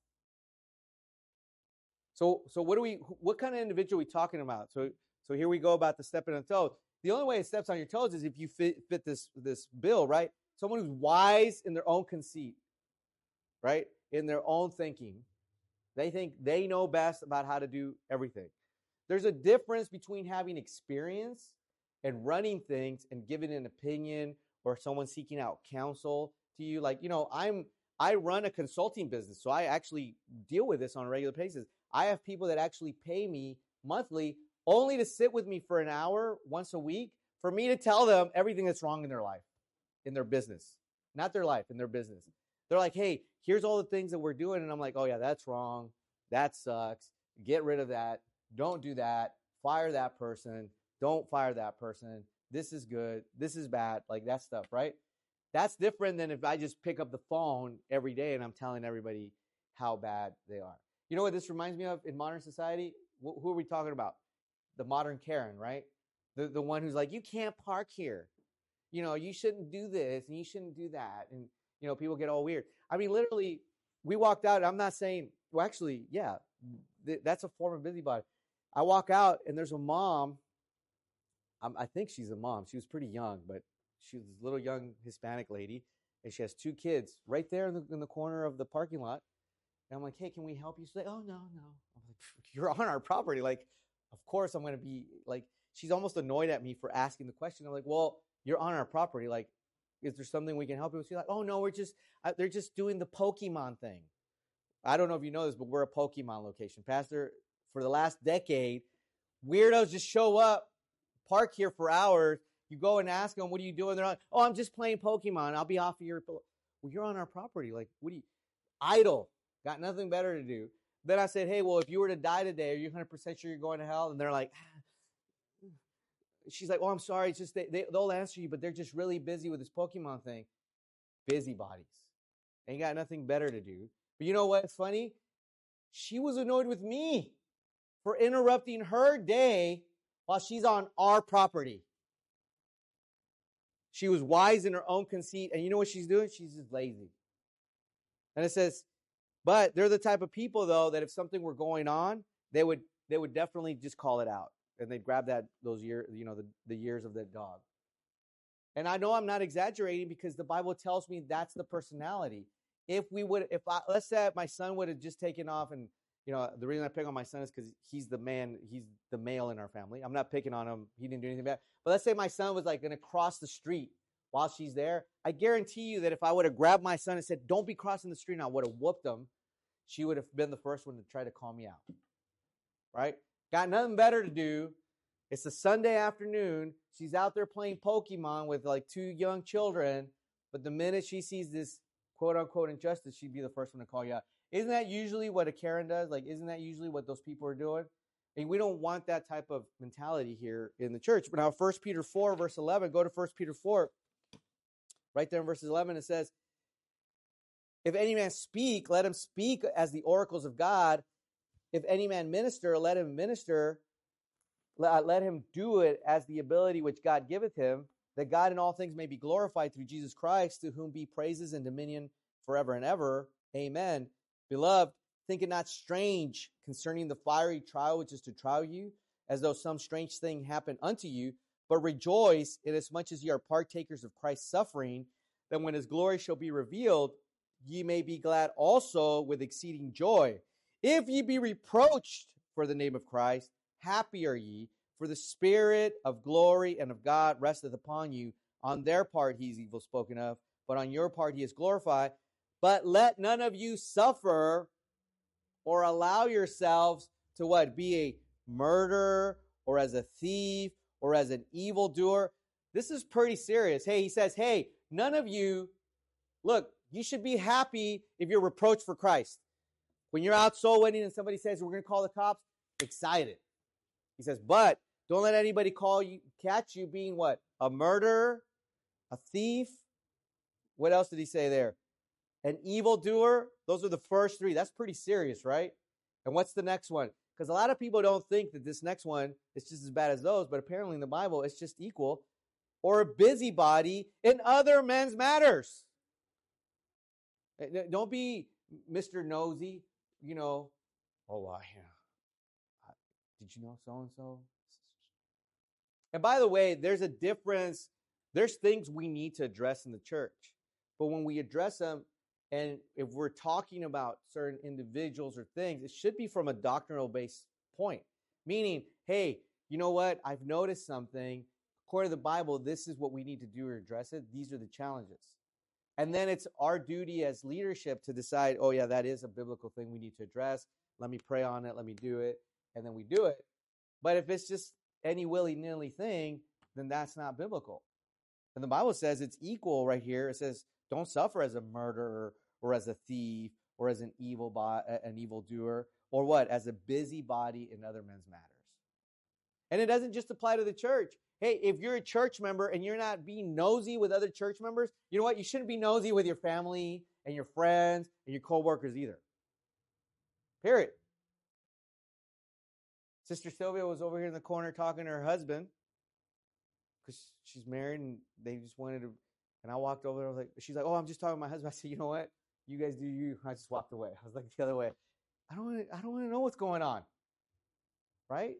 So, so what do we? What kind of individual are we talking about? So, so here we go about the stepping on toes. The only way it steps on your toes is if you fit, fit this this bill, right? Someone who's wise in their own conceit, right? In their own thinking. They think they know best about how to do everything. There's a difference between having experience and running things and giving an opinion or someone seeking out counsel to you. Like, you know, I'm I run a consulting business, so I actually deal with this on a regular basis. I have people that actually pay me monthly only to sit with me for an hour once a week for me to tell them everything that's wrong in their life, in their business. Not their life, in their business. They're like, hey, here's all the things that we're doing. And I'm like, oh, yeah, that's wrong. That sucks. Get rid of that. Don't do that. Fire that person. Don't fire that person. This is good. This is bad. Like that stuff, right? That's different than if I just pick up the phone every day and I'm telling everybody how bad they are. You know what this reminds me of in modern society? Wh- who are we talking about? The modern Karen, right? The the one who's like, you can't park here. You know, you shouldn't do this and you shouldn't do that. And, you know, people get all weird. I mean, literally, we walked out. I'm not saying, well, actually, yeah, th- that's a form of busybody. I walk out and there's a mom. Um, I think she's a mom. She was pretty young, but she was this little young Hispanic lady. And she has two kids right there in the, in the corner of the parking lot. And I'm like, hey, can we help you? She's like, oh, no, no. I'm like, you're on our property. Like, of course I'm going to be like, she's almost annoyed at me for asking the question. I'm like, well, you're on our property. Like, is there something we can help you with? She's like, oh, no, we're just, uh, they're just doing the Pokemon thing. I don't know if you know this, but we're a Pokemon location. Pastor, for the last decade, weirdos just show up, park here for hours. You go and ask them, what are you doing? They're like, oh, I'm just playing Pokemon. I'll be off of your, well, you're on our property. Like, what do you, idle, got nothing better to do. Then I said, hey, well, if you were to die today, are you one hundred percent sure you're going to hell? And they're like, ah. She's like, oh, I'm sorry. It's just they, they, they'll answer you, but they're just really busy with this Pokemon thing. Busybodies. Ain't got nothing better to do. But you know what's funny? She was annoyed with me for interrupting her day while she's on our property. She was wise in her own conceit. And you know what she's doing? She's just lazy. And it says, but they're the type of people, though, that if something were going on, they would they would definitely just call it out. And they'd grab that those years, you know, the, the years of that dog. And I know I'm not exaggerating because the Bible tells me that's the personality. If we would, if I, let's say my son would have just taken off, and you know, the reason I pick on my son is because he's the man, he's the male in our family. I'm not picking on him. He didn't do anything bad. But let's say my son was like going to cross the street while she's there. I guarantee you that if I would have grabbed my son and said, don't be crossing the street, and I would have whooped him, she would have been the first one to try to call me out. Right? Got nothing better to do. It's a Sunday afternoon. She's out there playing Pokemon with like two young children. But the minute she sees this quote unquote injustice, she'd be the first one to call you out. Isn't that usually what a Karen does? Like, isn't that usually what those people are doing? And we don't want that type of mentality here in the church. But now First Peter four, verse eleven, go to First Peter four. Right there in verse eleven, it says, if any man speak, let him speak as the oracles of God. If any man minister, let him minister. Let, let him do it as the ability which God giveth him, that God in all things may be glorified through Jesus Christ, to whom be praises and dominion forever and ever. Amen. Beloved, think it not strange concerning the fiery trial which is to trial you, as though some strange thing happened unto you, but rejoice inasmuch as ye are partakers of Christ's suffering, that when his glory shall be revealed, ye may be glad also with exceeding joy. If ye be reproached for the name of Christ, Happy are ye, for the Spirit of glory and of God resteth upon you. On their part he is evil spoken of, but on your part he is glorified. But let none of you suffer or allow yourselves to what? Be a murderer or as a thief or as an evildoer. This is pretty serious. Hey, he says, hey, none of you, look, you should be happy if you're reproached for Christ. When you're out soul winning and somebody says, we're going to call the cops, excited. He says, but don't let anybody call you, catch you being what? A murderer, a thief. What else did he say there? An evildoer. Those are the first three. That's pretty serious, right? And what's the next one? Because a lot of people don't think that this next one is just as bad as those, but apparently in the Bible, it's just equal. Or a busybody in other men's matters. Don't be Mister Nosy, you know, oh, I, yeah. Did you know so-and-so? And by the way, there's a difference. There's things we need to address in the church. But when we address them, and if we're talking about certain individuals or things, it should be from a doctrinal-based point. Meaning, hey, you know what? I've noticed something. According to the Bible, this is what we need to do to address it. These are the challenges. And then it's our duty as leadership to decide, oh, yeah, that is a biblical thing we need to address. Let me pray on it. Let me do it. And then we do it. But if it's just any willy-nilly thing, then that's not biblical. And the Bible says it's equal right here. It says, don't suffer as a murderer or as a thief or as an evil bo- an evildoer or what? As a busybody in other men's matters. And it doesn't just apply to the church. Hey, if you're a church member and you're not being nosy with other church members, you know what? You shouldn't be nosy with your family and your friends and your coworkers either. Period. Sister Sylvia was over here in the corner talking to her husband because she's married and they just wanted to, and I walked over there, I was like, she's like, oh, I'm just talking to my husband. I said, you know what? You guys do you. I just walked away. I was like the other way. I don't want to, I don't want to know what's going on. Right?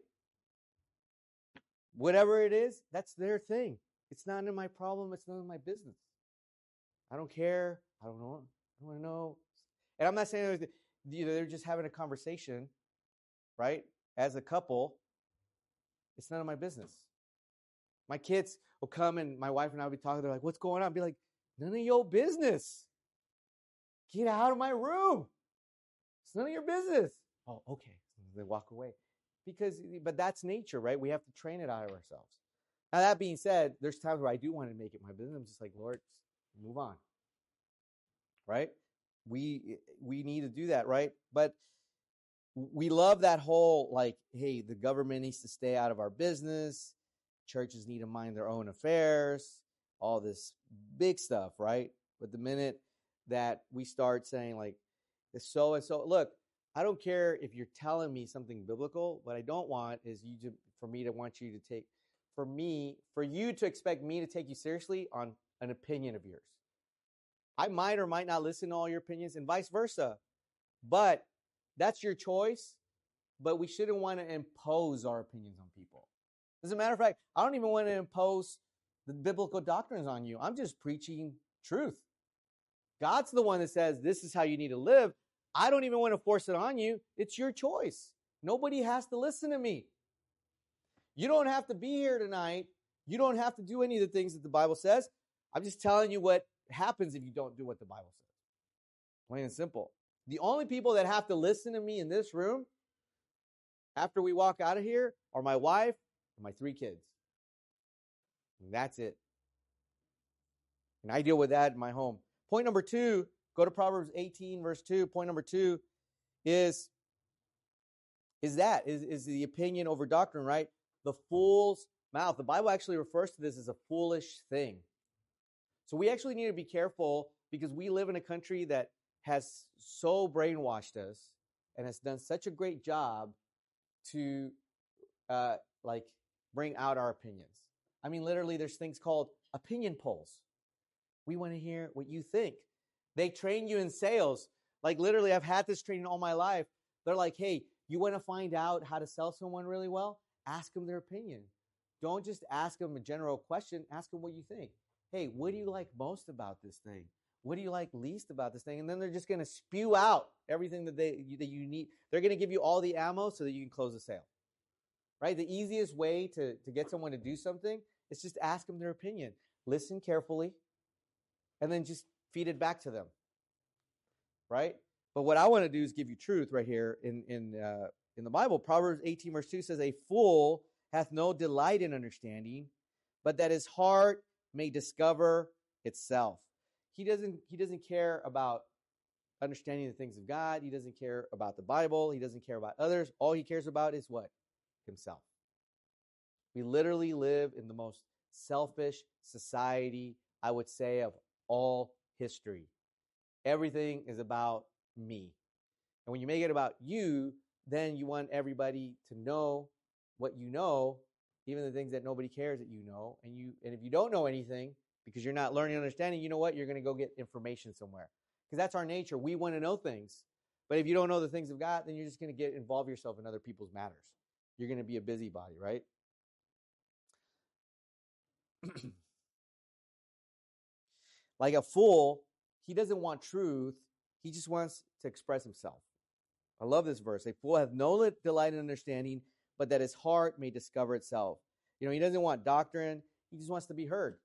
Whatever it is, that's their thing. It's not in my problem. It's none of my business. I don't care. I don't know. I don't want to know. And I'm not saying that they're just having a conversation, right? As a couple, it's none of my business. My kids will come and my wife and I will be talking. They're like, what's going on? I'll be like, none of your business. Get out of my room. It's none of your business. Oh, okay. They walk away. Because, but that's nature, right? We have to train it out of ourselves. Now, that being said, there's times where I do want to make it my business. I'm just like, Lord, move on. Right? We, we need to do that, right? But we love that whole, like, hey, the government needs to stay out of our business. Churches need to mind their own affairs. All this big stuff, right? But the minute that we start saying, like, so and so, look, I don't care if you're telling me something biblical. What I don't want is you to, for me to want you to take, for me, for you to expect me to take you seriously on an opinion of yours. I might or might not listen to all your opinions and vice versa. But that's your choice. But we shouldn't want to impose our opinions on people. As a matter of fact, I don't even want to impose the biblical doctrines on you. I'm just preaching truth. God's the one that says this is how you need to live. I don't even want to force it on you. It's your choice. Nobody has to listen to me. You don't have to be here tonight. You don't have to do any of the things that the Bible says. I'm just telling you what happens if you don't do what the Bible says. Plain and simple. The only people that have to listen to me in this room after we walk out of here are my wife and my three kids. And that's it. And I deal with that in my home. Point number two, go to Proverbs eighteen, verse two. Point number two is, is that, is, is the opinion over doctrine, right? The fool's mouth. The Bible actually refers to this as a foolish thing. So we actually need to be careful because we live in a country that has so brainwashed us and has done such a great job to, uh, like, bring out our opinions. I mean, literally, there's things called opinion polls. We want to hear what you think. They train you in sales. Like, literally, I've had this training all my life. They're like, hey, you want to find out how to sell someone really well? Ask them their opinion. Don't just ask them a general question. Ask them what you think. Hey, what do you like most about this thing? What do you like least about this thing? And then they're just going to spew out everything that they that you need. They're going to give you all the ammo so that you can close the sale. right? The easiest way to, to get someone to do something is just ask them their opinion. Listen carefully, and then just feed it back to them, right? But what I want to do is give you truth right here in in uh, in the Bible. Proverbs eighteen verse two says, "A fool hath no delight in understanding, but that his heart may discover itself." He doesn't he doesn't care about understanding the things of God. He doesn't care about the Bible. He doesn't care about others. All he cares about is what? Himself. We literally live in the most selfish society, I would say, of all history. Everything is about me. And when you make it about you, then you want everybody to know what you know, even the things that nobody cares that you know. And you and if you don't know anything, because you're not learning and understanding, you know what? You're going to go get information somewhere. Because that's our nature. We want to know things. But if you don't know the things of God, then you're just going to get involve yourself in other people's matters. You're going to be a busybody, right? Like a fool, he doesn't want truth. He just wants to express himself. I love this verse. A fool hath no delight in understanding, but that his heart may discover itself. You know, he doesn't want doctrine. He just wants to be heard.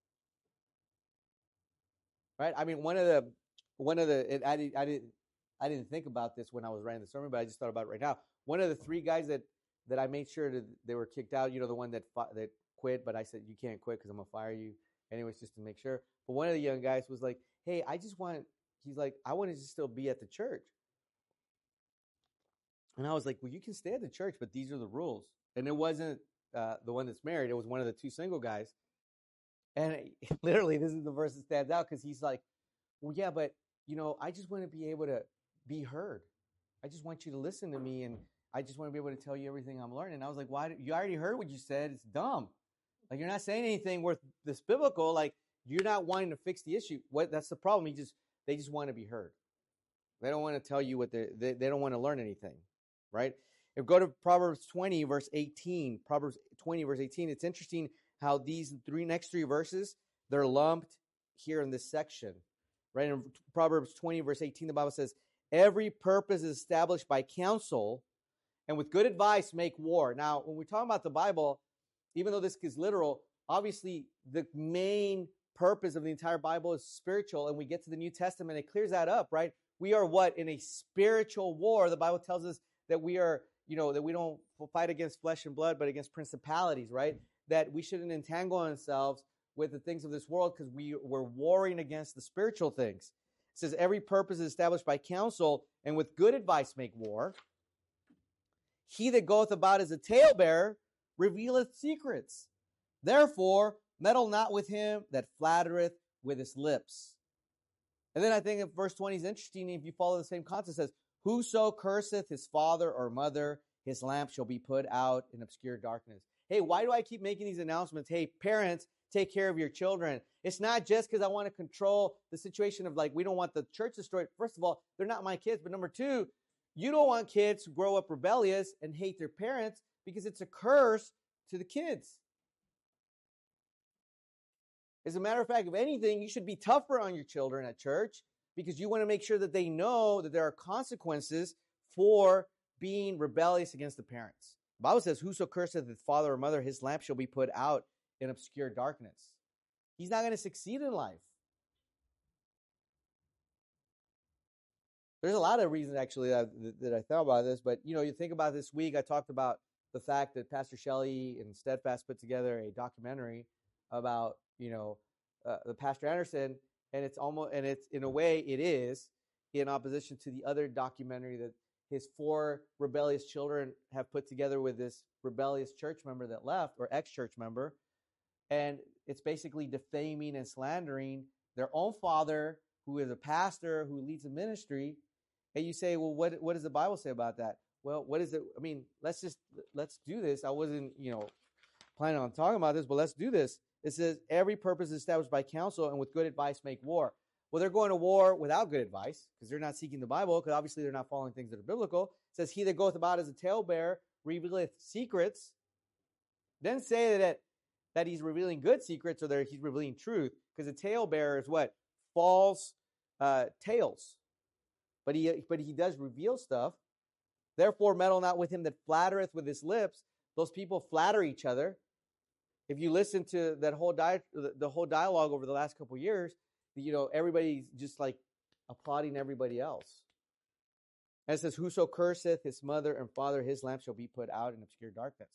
Right? I mean, one of the, one of the, it, I, did, I didn't, I didn't think about this when I was writing the sermon, but I just thought about it right now. One of the three guys that, that I made sure that they were kicked out, you know, the one that that quit, but I said, you can't quit because I'm going to fire you. Anyways, just to make sure. But one of the young guys was like, hey, I just want, he's like, I want to still be at the church. And I was like, well, you can stay at the church, but these are the rules. And it wasn't uh, the one that's married. It was one of the two single guys. And it, literally, this is the verse that stands out because he's like, well, yeah, but, you know, I just want to be able to be heard. I just want you to listen to me, and I just want to be able to tell you everything I'm learning. And I was like, why? Do, you already heard what you said. It's dumb. Like, you're not saying anything worth this biblical. Like, you're not wanting to fix the issue. What? That's the problem. He just They just want to be heard. They don't want to tell you what they they they don't want to learn anything, right? If we go to Proverbs twenty, verse eighteen, Proverbs twenty, verse eighteen, it's interesting how these three next three verses, they're lumped here in this section, right? In Proverbs twenty, verse eighteen, the Bible says, every purpose is established by counsel, and with good advice make war. Now, when we're talking about the Bible, even though this is literal, obviously the main purpose of the entire Bible is spiritual, and we get to the New Testament, it clears that up, right? We are what? In a spiritual war. The Bible tells us that we are, you know, that we don't fight against flesh and blood, but against principalities, right? That we shouldn't entangle ourselves with the things of this world because we, we're warring against the spiritual things. It says, every purpose is established by counsel, and with good advice make war. He that goeth about as a talebearer revealeth secrets. Therefore, meddle not with him that flattereth with his lips. And then I think if verse twenty is interesting, if you follow the same concept, it says, whoso curseth his father or mother, his lamp shall be put out in obscure darkness. Hey, why do I keep making these announcements? Hey, parents, take care of your children. It's not just because I want to control the situation of like, we don't want the church destroyed. First of all, they're not my kids. But number two, you don't want kids to grow up rebellious and hate their parents because it's a curse to the kids. As a matter of fact, if anything, you should be tougher on your children at church because you want to make sure that they know that there are consequences for being rebellious against the parents. The Bible says, whoso curseth his father or mother, his lamp shall be put out in obscure darkness. He's not going to succeed in life. There's a lot of reasons, actually, that, that I thought about this, but, you know, you think about this week, I talked about the fact that Pastor Shelley and Steadfast put together a documentary about, you know, uh, the Pastor Anderson, and it's almost, and it's, in a way, it is in opposition to the other documentary that his four rebellious children have put together with this rebellious church member that left, or ex-church member, and it's basically defaming and slandering their own father, who is a pastor, who leads a ministry. And you say, well, what what does the Bible say about that? Well, what is it? I mean, let's just, let's do this. I wasn't, you know, planning on talking about this, but let's do this. It says, every purpose is established by counsel, and with good advice make war. Well, they're going to war without good advice, because they're not seeking the Bible, because obviously they're not following things that are biblical. It says, he that goeth about as a talebearer revealeth secrets. Then say that, that he's revealing good secrets, or that he's revealing truth, because a talebearer is what? False uh, tales. But he, but he does reveal stuff. Therefore, meddle not with him that flattereth with his lips, Those people flatter each other. If you listen to that whole di- the, the whole dialogue over the last couple of years, you know, everybody's just like applauding everybody else. And it says, whoso curseth his mother and father, his lamp shall be put out in obscure darkness.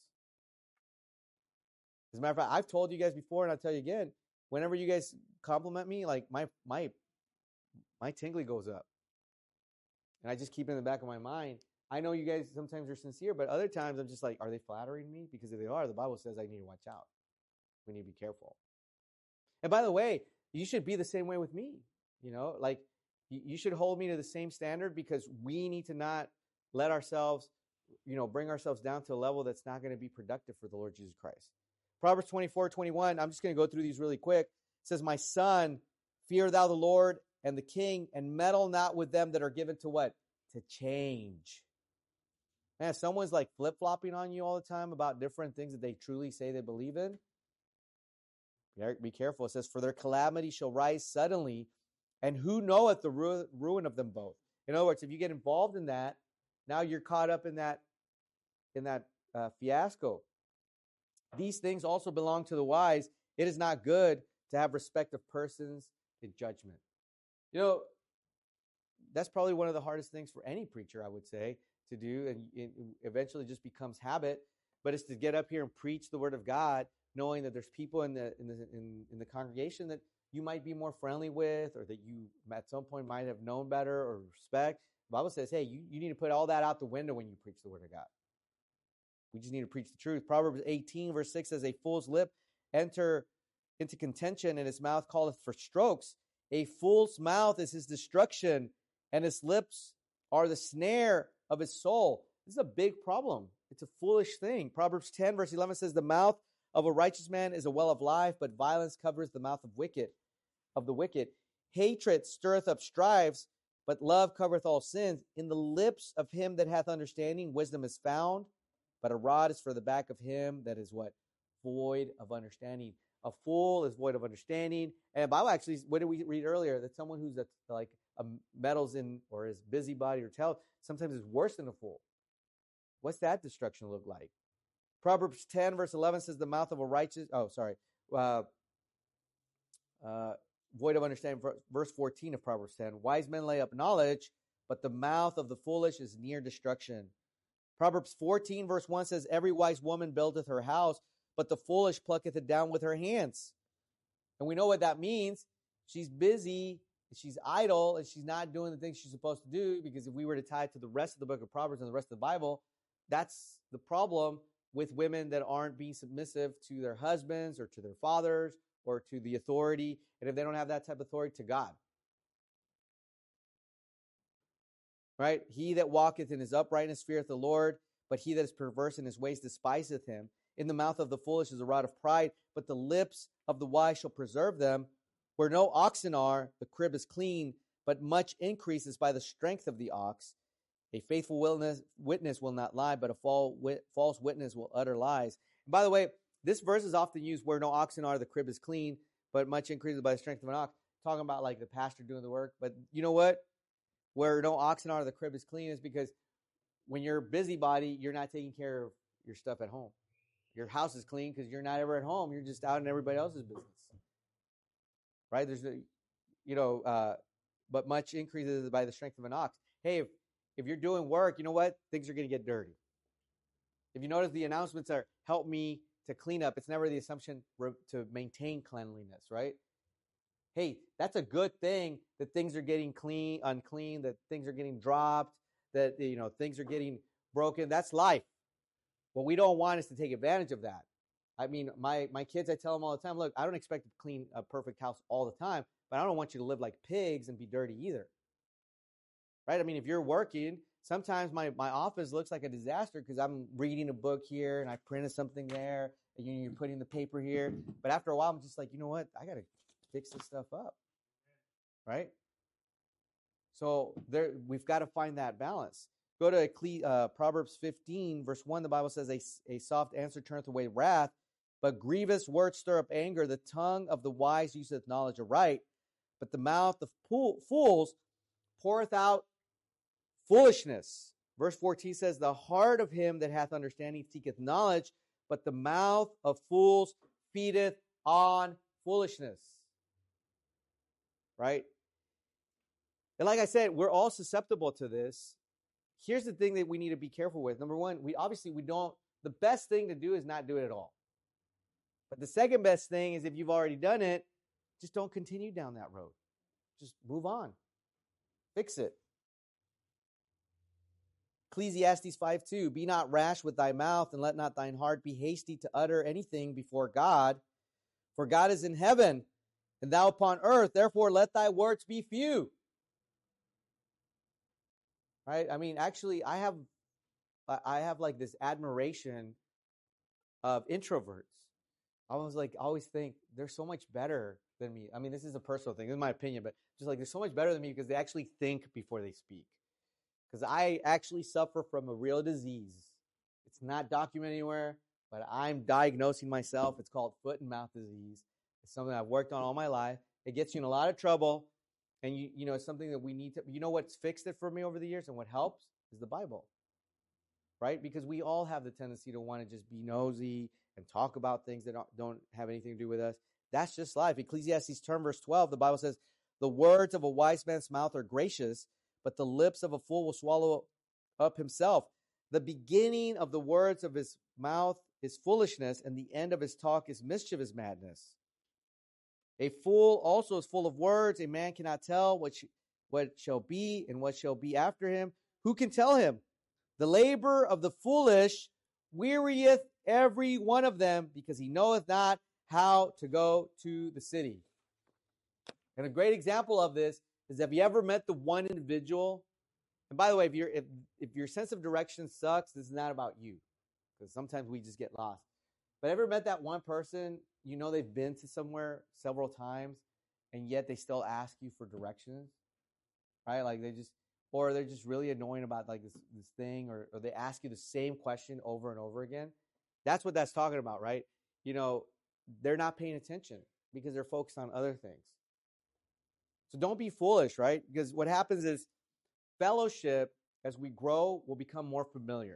As a matter of fact, I've told you guys before, and I'll tell you again, whenever you guys compliment me, like my my my tingly goes up. And I just keep it in the back of my mind. I know you guys sometimes are sincere, but other times I'm just like, are they flattering me? Because if they are, the Bible says I need to watch out. We need to be careful. And by the way, you should be the same way with me. You know, like you should hold me to the same standard, because we need to not let ourselves, you know, bring ourselves down to a level that's not going to be productive for the Lord Jesus Christ. Proverbs twenty-four twenty-one, I'm just going to go through these really quick. It says, my son, fear thou the Lord and the king, and meddle not with them that are given to what? To change. Man, if someone's like flip-flopping on you all the time about different things that they truly say they believe in, be careful. It says, for their calamity shall rise suddenly, and who knoweth the ru- ruin of them both? In other words, if you get involved in that, now you're caught up in that, in that uh, fiasco. These things also belong to the wise. It is not good to have respect of persons in judgment. You know, that's probably one of the hardest things for any preacher, I would say, to do, and it eventually just becomes habit. But it's to get up here and preach the word of God, knowing that there's people in the in the in, in the congregation that you might be more friendly with, or that you at some point might have known better or respect. The Bible says, hey, you, you need to put all that out the window when you preach the word of God. We just need to preach the truth. Proverbs eighteen, verse six says, a fool's lip enter into contention, and his mouth calleth for strokes. A fool's mouth is his destruction, and his lips are the snare of his soul. This is a big problem. It's a foolish thing. Proverbs ten, verse eleven says, the mouth of a righteous man is a well of life, but violence covers the mouth of wicked, of the wicked. Hatred stirreth up strifes, but love covereth all sins. In the lips of him that hath understanding, wisdom is found, but a rod is for the back of him that is what? Void of understanding. A fool is void of understanding. And the Bible actually, what did we read earlier? That someone who's a, like a meddles in or is busybody or tell, sometimes is worse than a fool. What's that destruction look like? Proverbs ten, verse eleven says, the mouth of a righteous, oh, sorry, uh, uh, void of understanding. Verse fourteen of Proverbs ten, wise men lay up knowledge, but the mouth of the foolish is near destruction. Proverbs fourteen, verse one says, every wise woman buildeth her house, but the foolish plucketh it down with her hands. And we know what that means. She's busy, she's idle, and she's not doing the things she's supposed to do, because if we were to tie it to the rest of the book of Proverbs and the rest of the Bible, that's the problem with women that aren't being submissive to their husbands or to their fathers or to the authority, and if they don't have that type of authority, to God. Right? He that walketh in his uprightness feareth the Lord, but he that is perverse in his ways despiseth him. In the mouth of the foolish is a rod of pride, but the lips of the wise shall preserve them. Where no oxen are, the crib is clean, but much increases by the strength of the ox. A faithful witness, witness will not lie, but a false witness will utter lies. And by the way, this verse is often used, where no oxen are, the crib is clean, but much increases by the strength of an ox. Talking about like the pastor doing the work. But you know what? Where no oxen are, the crib is clean, is because when you're a busybody, you're not taking care of your stuff at home. Your house is clean because you're not ever at home. You're just out in everybody else's business. Right? There's a, you know, uh, but much increases by the strength of an ox. Hey, if, if you're doing work, you know what? Things are going to get dirty. If you notice, the announcements are, help me to clean up. It's never the assumption to maintain cleanliness, right? Hey, that's a good thing that things are getting clean, unclean, that things are getting dropped, that, you know, things are getting broken. That's life. What we don't want is to take advantage of that. I mean, my, my kids, I tell them all the time, look, I don't expect to clean a perfect house all the time, but I don't want you to live like pigs and be dirty either. Right? I mean, if you're working, sometimes my, my office looks like a disaster because I'm reading a book here and I printed something there and you're putting the paper here. But after a while, I'm just like, you know what? I got to fix this stuff up. Right? So there, we've got to find that balance. Go to uh, Proverbs fifteen, verse one. The Bible says, a, a soft answer turneth away wrath, but grievous words stir up anger. The tongue of the wise useth knowledge aright, but the mouth of fools poureth out foolishness. Verse fourteen says, the heart of him that hath understanding seeketh knowledge, but the mouth of fools feedeth on foolishness. Right? And like I said, we're all susceptible to this. Here's the thing that we need to be careful with. Number one, we obviously we don't, the best thing to do is not do it at all. But the second best thing is if you've already done it, just don't continue down that road. Just move on. Fix it. Ecclesiastes five two, be not rash with thy mouth, and let not thine heart be hasty to utter anything before God. For God is in heaven, and thou upon earth. Therefore let thy words be few. Right? I mean, actually, I have, I have like this admiration of introverts. I was like, always think they're so much better than me. I mean, this is a personal thing. This is my opinion, but just like they're so much better than me because they actually think before they speak. Because I actually suffer from a real disease. It's not documented anywhere, but I'm diagnosing myself. It's called foot and mouth disease. It's something I've worked on all my life. It gets you in a lot of trouble. And, you you know, it's something that we need to, you know what's fixed it for me over the years and what helps is the Bible. Right? Because we all have the tendency to want to just be nosy and talk about things that don't, don't have anything to do with us. That's just life. Ecclesiastes ten verse twelve, the Bible says, the words of a wise man's mouth are gracious, but the lips of a fool will swallow up himself. The beginning of the words of his mouth is foolishness, and the end of his talk is mischievous madness. A fool also is full of words. A man cannot tell what, sh- what shall be and what shall be after him. Who can tell him? The labor of the foolish wearieth every one of them, because he knoweth not how to go to the city. And a great example of this is, have you ever met the one individual? And by the way, if, you're, if, if your sense of direction sucks, this is not about you, because sometimes we just get lost. But ever met that one person, you know they've been to somewhere several times, and yet they still ask you for directions, right? Like they just, or they're just really annoying about like this, this thing, or, or they ask you the same question over and over again. That's what that's talking about, right? You know, they're not paying attention because they're focused on other things. So don't be foolish, right? Because what happens is fellowship, as we grow, will become more familiar.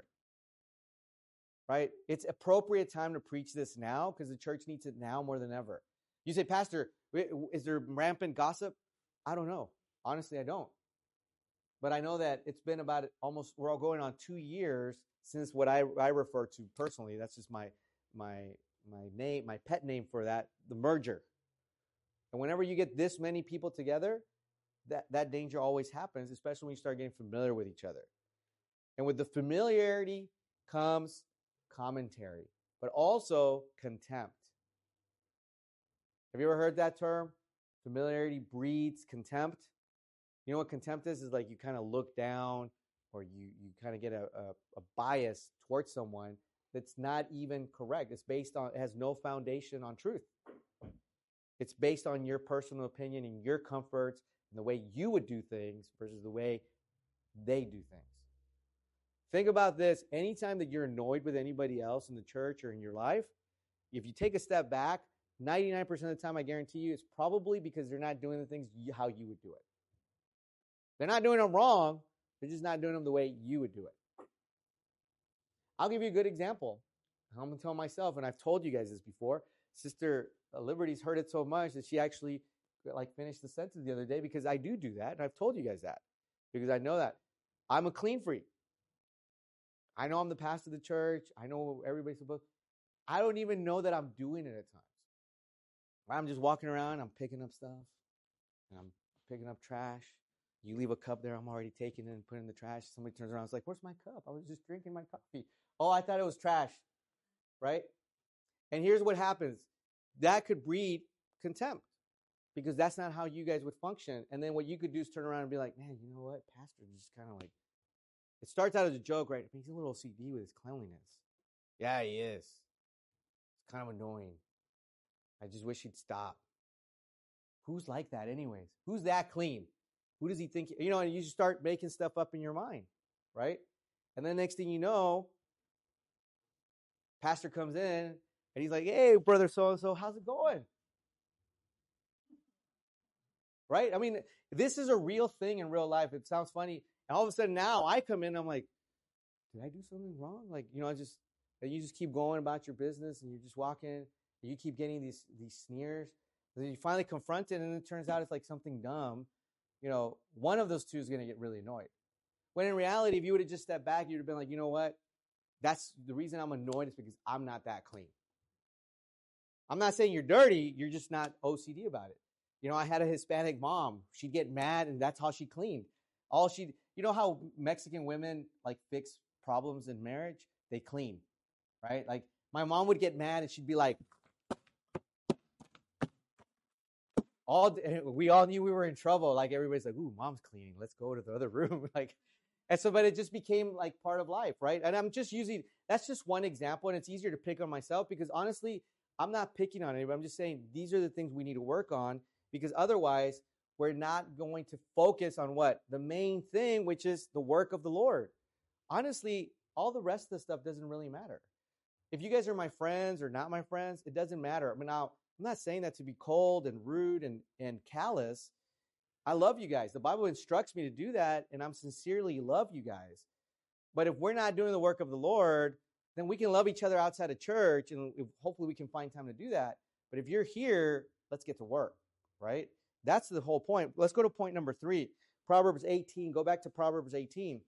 Right? It's appropriate time to preach this now because the church needs it now more than ever. You say, Pastor, is there rampant gossip? I don't know. Honestly, I don't. But I know that it's been about almost, we're all going on two years since what I, I refer to personally, that's just my, my, my name, my pet name for that, the merger. And whenever you get this many people together, that, that danger always happens, especially when you start getting familiar with each other. And with the familiarity comes commentary, but also contempt. Have you ever heard that term? Familiarity breeds contempt. You know what contempt is? Is like you kind of look down, or you, you kind of get a, a, a bias towards someone that's not even correct. It's based on, it has no foundation on truth. It's based on your personal opinion and your comforts and the way you would do things versus the way they do things. Think about this. Anytime that you're annoyed with anybody else in the church or in your life, if you take a step back, ninety-nine percent of the time, I guarantee you, it's probably because they're not doing the things you, how you would do it. They're not doing them wrong. They're just not doing them the way you would do it. I'll give you a good example. I'm going to tell myself, and I've told you guys this before. Sister Liberty's heard it so much that she actually like finished the sentence the other day because I do do that, and I've told you guys that because I know that. I'm a clean freak. I know I'm the pastor of the church. I know everybody's supposed. I don't even know that I'm doing it at times. I'm just walking around. I'm picking up stuff. And I'm picking up trash. You leave a cup there. I'm already taking it and putting it in the trash. Somebody turns around. It's like, where's my cup? I was just drinking my coffee. Oh, I thought it was trash. Right? And here's what happens. That could breed contempt because that's not how you guys would function. And then what you could do is turn around and be like, man, you know what? Pastor just kind of like, it starts out as a joke, right? He's a little O C D with his cleanliness. Yeah, he is. It's kind of annoying. I just wish he'd stop. Who's like that anyways? Who's that clean? Who does he think? You know, and you just start making stuff up in your mind, right? And then next thing you know, pastor comes in and he's like, hey, brother so-and-so, how's it going? Right? I mean, this is a real thing in real life. It sounds funny. And all of a sudden now I come in, I'm like, did I do something wrong? Like, you know, I just, and you just keep going about your business and you're just walking and you keep getting these, these sneers. And then you finally confront it and it turns out it's like something dumb. You know, one of those two is going to get really annoyed. When in reality, if you would have just stepped back, you'd have been like, you know what? That's the reason I'm annoyed is because I'm not that clean. I'm not saying you're dirty. You're just not O C D about it. You know, I had a Hispanic mom. She'd get mad and that's how she cleaned. All she, you know how Mexican women like fix problems in marriage? They clean, right? Like my mom would get mad and she'd be like, all we all knew we were in trouble. Like everybody's like, ooh, mom's cleaning. Let's go to the other room. Like, and so, but it just became like part of life, right? And I'm just using, that's just one example. And it's easier to pick on myself because honestly, I'm not picking on anybody. I'm just saying these are the things we need to work on because otherwise we're not going to focus on what? The main thing, which is the work of the Lord. Honestly, all the rest of the stuff doesn't really matter. If you guys are my friends or not my friends, it doesn't matter. I mean, now, I'm not saying that to be cold and rude and, and callous. I love you guys. The Bible instructs me to do that, and I'm sincerely love you guys. But if we're not doing the work of the Lord, then we can love each other outside of church, and if, hopefully we can find time to do that. But if you're here, let's get to work, right? That's the whole point. Let's go to point number three. Proverbs eighteen. Go back to Proverbs eighteen.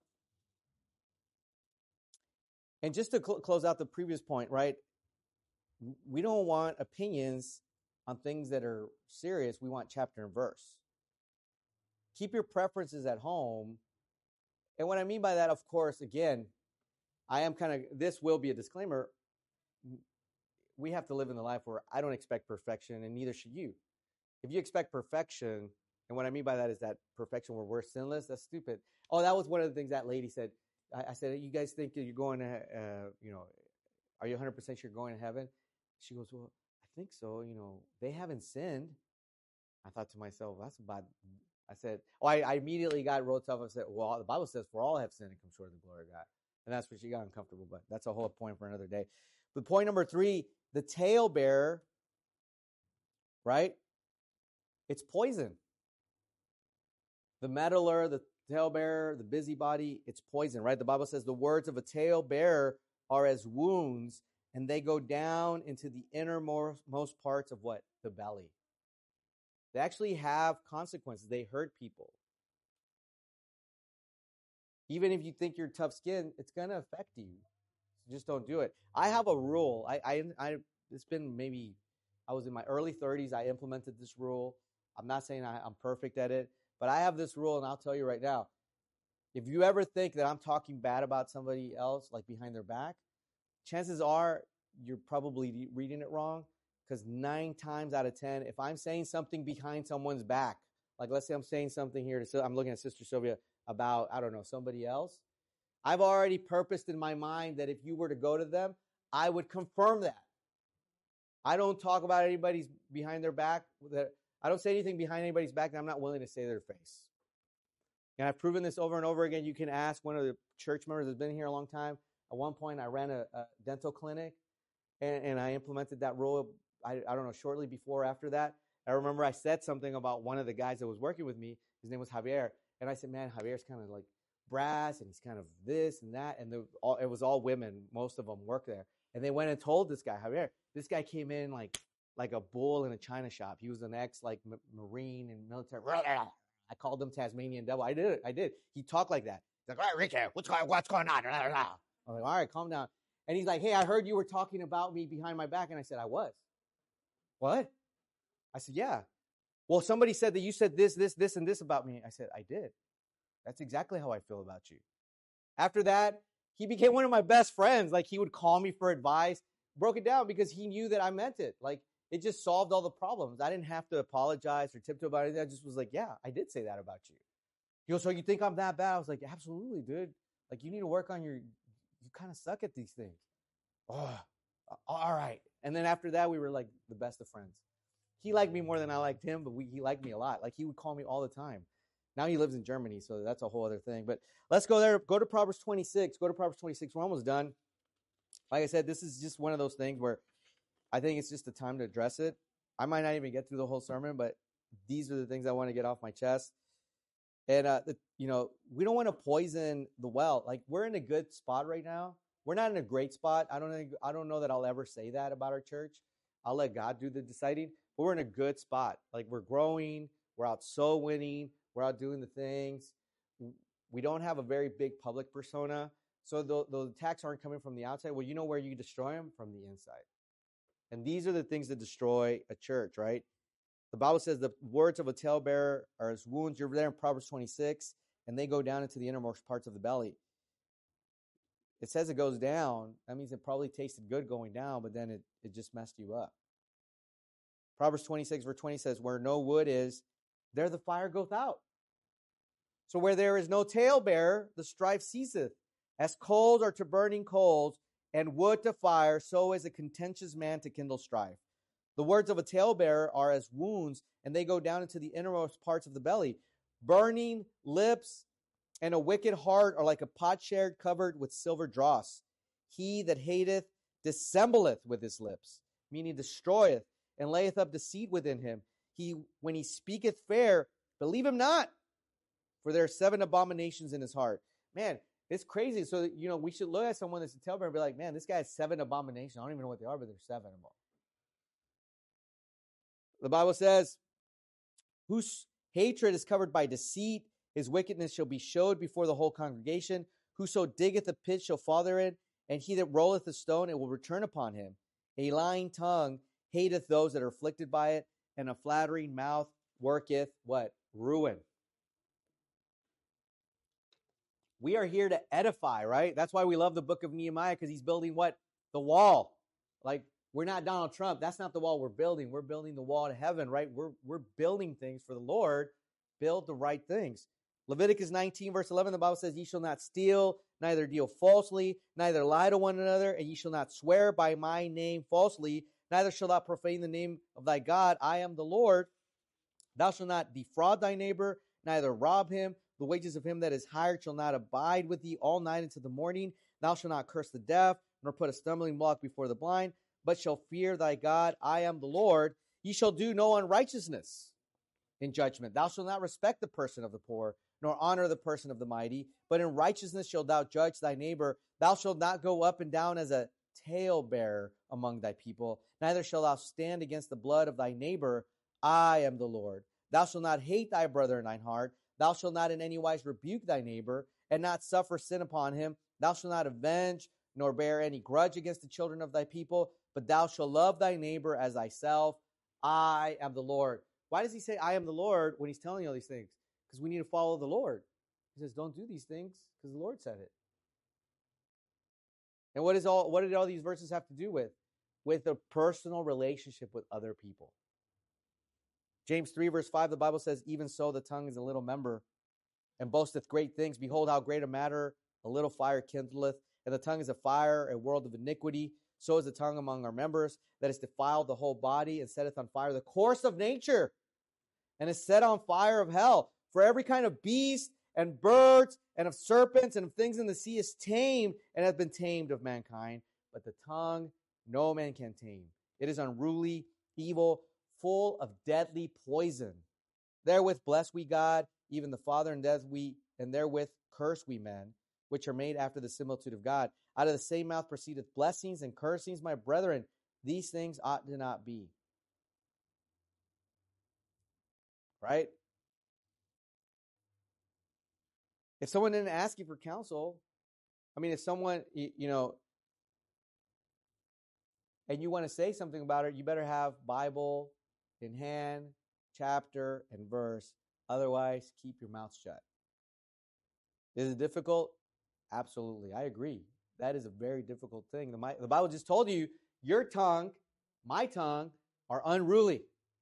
And just to cl- close out the previous point, right? We don't want opinions on things that are serious. We want chapter and verse. Keep your preferences at home. And what I mean by that, of course, again, I am kind of, this will be a disclaimer. We have to live in the life where I don't expect perfection, and neither should you. If you expect perfection, and what I mean by that is that perfection where we're sinless, that's stupid. Oh, that was one of the things that lady said. I, I said, you guys think you're going to, uh, you know, are you one hundred percent sure you're going to heaven? She goes, well, I think so. You know, they haven't sinned. I thought to myself, that's bad. I said, oh, I, I immediately got real tough. I said, well, the Bible says for all have sinned and come short of the glory of God. And that's where she got uncomfortable, but that's a whole point for another day. But point number three, the talebearer, right? It's poison. The meddler, the talebearer, the busybody, it's poison, right? The Bible says the words of a talebearer are as wounds, and they go down into the innermost parts of what? The belly. They actually have consequences. They hurt people. Even if you think you're tough skinned, it's going to affect you. So just don't do it. I have a rule. I, I, I, it's been maybe, I was in my early thirties. I implemented this rule. I'm not saying I, I'm perfect at it, but I have this rule, and I'll tell you right now. If you ever think that I'm talking bad about somebody else, like behind their back, chances are you're probably reading it wrong, because nine times out of ten, if I'm saying something behind someone's back, like let's say I'm saying something here, to, I'm looking at Sister Sylvia about, I don't know, somebody else, I've already purposed in my mind that if you were to go to them, I would confirm that. I don't talk about anybody's behind their back. That I don't say anything behind anybody's back that I'm not willing to say their face. And I've proven this over and over again. You can ask one of the church members that's been here a long time. At one point, I ran a, a dental clinic, and, and I implemented that rule, I, I don't know, shortly before or after that. I remember I said something about one of the guys that was working with me. His name was Javier. And I said, man, Javier's kind of like brass, and he's kind of this and that. And the, all, it was all women. Most of them work there. And they went and told this guy, Javier. This guy came in like like a bull in a china shop. He was an ex like m- Marine and military. I called him Tasmanian devil. I did it. I did. He talked like that. He's like, all right, Richard, what's going, what's going on? I'm like, all right, calm down. And he's like, hey, I heard you were talking about me behind my back. And I said, I was. What? I said, yeah. Well, somebody said that you said this, this, this, and this about me. I said, I did. That's exactly how I feel about you. After that, he became one of my best friends. Like, he would call me for advice, broke it down because he knew that I meant it. Like, it just solved all the problems. I didn't have to apologize or tiptoe about it. I just was like, yeah, I did say that about you. He goes, so you think I'm that bad? I was like, absolutely, dude. Like, you need to work on your, you kind of suck at these things. Oh, all right. And then after that, we were like the best of friends. He liked me more than I liked him, but we, he liked me a lot. Like, he would call me all the time. Now he lives in Germany, so that's a whole other thing. But let's go there. Go to Proverbs twenty-six. Go to Proverbs twenty-six. We're almost done. Like I said, this is just one of those things where I think it's just the time to address it. I might not even get through the whole sermon, but these are the things I want to get off my chest. And, uh, the, you know, we don't want to poison the well. Like, we're in a good spot right now. We're not in a great spot. I don't think, I don't know that I'll ever say that about our church. I'll let God do the deciding. But we're in a good spot. Like, we're growing. We're out soul winning. We're out doing the things. We don't have a very big public persona. So the, the attacks aren't coming from the outside. Well, you know where you destroy them? From the inside. And these are the things that destroy a church, right? The Bible says the words of a talebearer are as wounds. You're there in Proverbs twenty-six, and they go down into the innermost parts of the belly. It says it goes down. That means it probably tasted good going down, but then it, it just messed you up. Proverbs twenty-six, verse twenty says, where no wood is, there the fire goeth out. So where there is no talebearer, the strife ceaseth. As coals are to burning coals, and wood to fire, so is a contentious man to kindle strife. The words of a talebearer are as wounds, and they go down into the innermost parts of the belly. Burning lips and a wicked heart are like a potsherd covered with silver dross. He that hateth dissembleth with his lips, meaning destroyeth, and layeth up deceit within him. He, when he speaketh fair, believe him not, for there are seven abominations in his heart. Man, it's crazy. So, you know, we should look at someone that's a talebearer and be like, man, this guy has seven abominations. I don't even know what they are, but there's seven of them. The Bible says, whose hatred is covered by deceit, his wickedness shall be showed before the whole congregation. Whoso diggeth a pit shall fall therein, and he that rolleth a stone, it will return upon him. A lying tongue hateth those that are afflicted by it, and a flattering mouth worketh what? Ruin. We are here to edify, right? That's why we love the book of Nehemiah, because he's building what? The wall. Like, we're not Donald Trump. That's not the wall we're building. We're building the wall to heaven, right? We're, we're building things for the Lord. Build the right things. Leviticus nineteen, verse eleven, the Bible says, ye shall not steal, neither deal falsely, neither lie to one another, and ye shall not swear by my name falsely, neither shalt thou profane the name of thy God. I am the Lord. Thou shalt not defraud thy neighbor, neither rob him. The wages of him that is hired shall not abide with thee all night into the morning. Thou shalt not curse the deaf, nor put a stumbling block before the blind, but shall fear thy God. I am the Lord. Ye shall do no unrighteousness in judgment. Thou shalt not respect the person of the poor, nor honor the person of the mighty, but in righteousness shalt thou judge thy neighbor. Thou shalt not go up and down as a talebearer among thy people, neither shalt thou stand against the blood of thy neighbor. I am the Lord. Thou shalt not hate thy brother in thine heart. Thou shalt not in any wise rebuke thy neighbor, and not suffer sin upon him. Thou shalt not avenge, nor bear any grudge against the children of thy people, but thou shalt love thy neighbor as thyself. I am the Lord. Why does he say, I am the Lord, when he's telling you all these things? Because we need to follow the Lord. He says, don't do these things, because the Lord said it. And what is all? What did all these verses have to do with? With a personal relationship with other people. James three, verse five, the Bible says, even so the tongue is a little member, and boasteth great things. Behold, how great a matter a little fire kindleth. And the tongue is a fire, a world of iniquity. So is the tongue among our members, that is defiled the whole body, and setteth on fire the course of nature, and is set on fire of hell. For every kind of beast, and birds, and of serpents, and of things in the sea is tamed, and hath been tamed of mankind. But the tongue no man can tame. It is unruly, evil, full of deadly poison. Therewith bless we God, even the Father, and death we, and therewith curse we men, which are made after the similitude of God. Out of the same mouth proceedeth blessings and cursings. My brethren, these things ought to not be. Right? If someone didn't ask you for counsel, I mean, if someone, you, you know, and you want to say something about it, you better have Bible in hand, chapter, and verse. Otherwise, keep your mouth shut. Is it difficult? Absolutely. I agree. That is a very difficult thing. The, the Bible just told you, your tongue, my tongue, are unruly.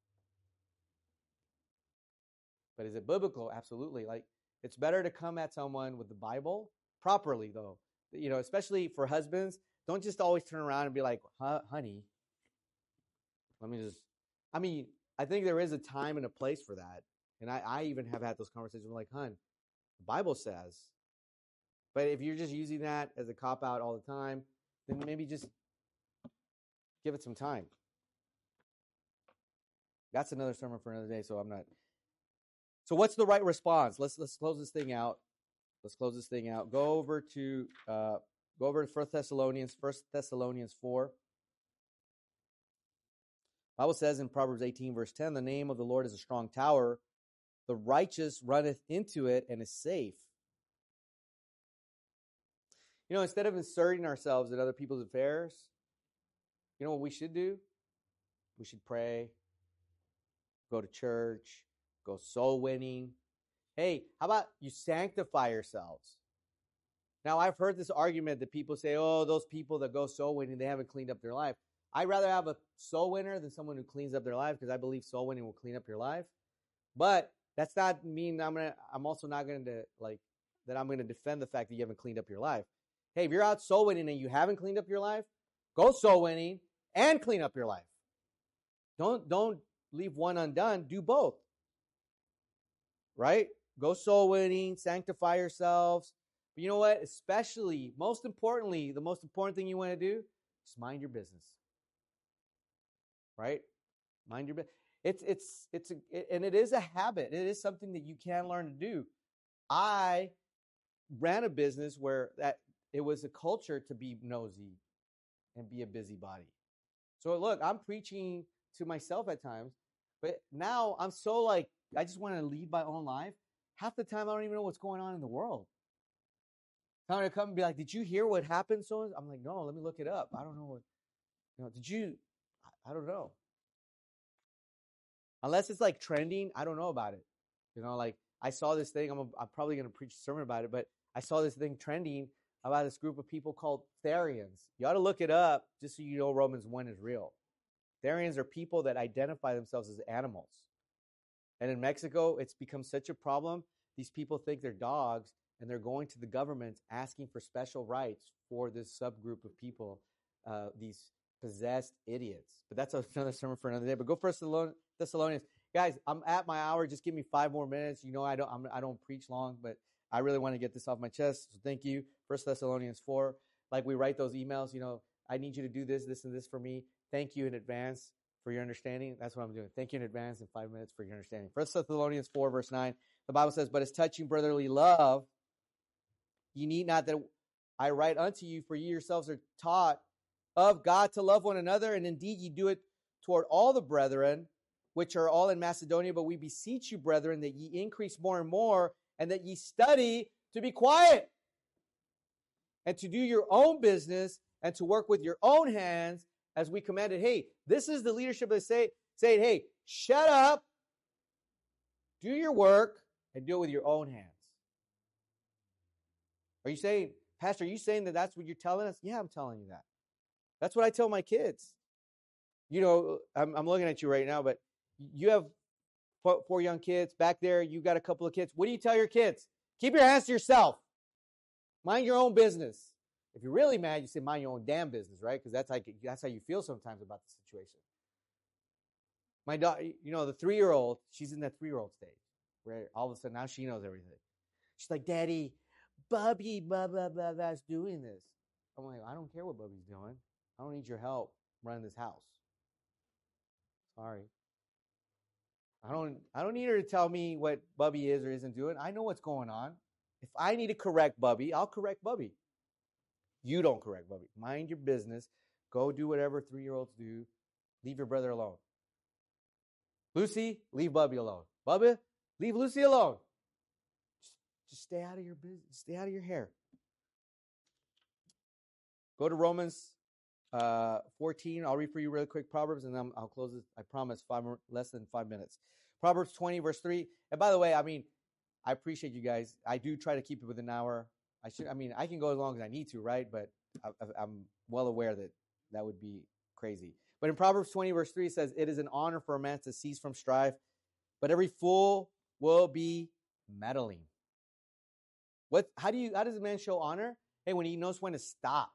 But is it biblical? Absolutely. Like, it's better to come at someone with the Bible properly, though. You know, especially for husbands, don't just always turn around and be like, huh, honey, let me just, I mean, I think there is a time and a place for that. And I, I even have had those conversations with like, hun, the Bible says. But if you're just using that as a cop-out all the time, then maybe just give it some time. That's another sermon for another day, so I'm not So what's the right response? Let's let's close this thing out. Let's close this thing out. Go over to uh, go over to First Thessalonians, First Thessalonians four. The Bible says in Proverbs eighteen, verse ten, the name of the Lord is a strong tower. The righteous runneth into it and is safe. You know, instead of inserting ourselves in other people's affairs, you know what we should do? We should pray, go to church, go soul winning. Hey, how about you sanctify yourselves? Now, I've heard this argument that people say, oh, those people that go soul winning, they haven't cleaned up their life. I'd rather have a soul winner than someone who cleans up their life, because I believe soul winning will clean up your life. But that's not mean I'm gonna. I'm also not going to like that. I'm going to defend the fact that you haven't cleaned up your life. Hey, if you're out soul winning and you haven't cleaned up your life, go soul winning and clean up your life. Don't don't leave one undone. Do both. Right? Go soul winning, sanctify yourselves. But you know what? Especially, most importantly, the most important thing you want to do is mind your business. Right? Mind your business. It's it's it's a, it, and it is a habit. It is something that you can learn to do. I ran a business where that it was a culture to be nosy and be a busybody. So look, I'm preaching to myself at times, but now I'm so like I just want to lead my own life. Half the time I don't even know what's going on in the world. I'm gonna come and be like, "Did you hear what happened?" So I'm like, "No, let me look it up. I don't know what. You know, did you? I, I don't know." Unless it's like trending, I don't know about it. You know, like I saw this thing. I'm, a, I'm probably going to preach a sermon about it, but I saw this thing trending about this group of people called Therians. You ought to look it up just so you know Romans one is real. Therians are people that identify themselves as animals. And in Mexico, it's become such a problem. These people think they're dogs, and they're going to the government asking for special rights for this subgroup of people, uh, these possessed idiots. But that's another sermon for another day. But go First Thessalonians, guys. I'm at my hour. Just give me five more minutes. You know, I don't. I'm, I don't preach long, but I really want to get this off my chest. So thank you. First Thessalonians four. Like we write those emails. You know, I need you to do this, this, and this for me. Thank you in advance for your understanding. That's what I'm doing. Thank you in advance in five minutes for your understanding. First Thessalonians four, verse nine. The Bible says, "But as touching brotherly love, ye need not that I write unto you, for ye yourselves are taught of God to love one another, and indeed ye do it toward all the brethren, which are all in Macedonia. But we beseech you, brethren, that ye increase more and more, and that ye study to be quiet, and to do your own business, and to work with your own hands, as we commanded." Hey, this is the leadership that say, saying, hey, shut up, do your work, and do it with your own hands. Are you saying, Pastor, are you saying that that's what you're telling us? Yeah, I'm telling you that. That's what I tell my kids. You know, I'm, I'm looking at you right now, but you have four, four young kids. Back there, you got a couple of kids. What do you tell your kids? Keep your hands to yourself. Mind your own business. If you're really mad, you say mind your own damn business, right? Because that's how, that's how you feel sometimes about the situation. My daughter, you know, the three-year-old, she's in that three-year-old stage, where all of a sudden now she knows everything. She's like, Daddy, Bubby, blah, blah, blah, blah, is doing this. I'm like, I don't care what Bubby's doing. I don't need your help running this house. Sorry. I don't I don't need her to tell me what Bubby is or isn't doing. I know what's going on. If I need to correct Bubby, I'll correct Bubby. You don't correct Bubby. Mind your business. Go do whatever three-year-olds do. Leave your brother alone. Lucy, leave Bubby alone. Bubba, leave Lucy alone. Just, just stay out of your business. Stay out of your hair. Go to Romans uh, fourteen. I'll read for you really quick Proverbs, and then I'll close this. I promise, five more, less than five minutes. Proverbs twenty, verse three. And by the way, I mean, I appreciate you guys. I do try to keep it within an hour. I should. I mean, I can go as long as I need to, right? But I, I'm well aware that that would be crazy. But in Proverbs twenty, verse three, it says, "It is an honor for a man to cease from strife, but every fool will be meddling." What? How do you? How does a man show honor? Hey, when he knows when to stop.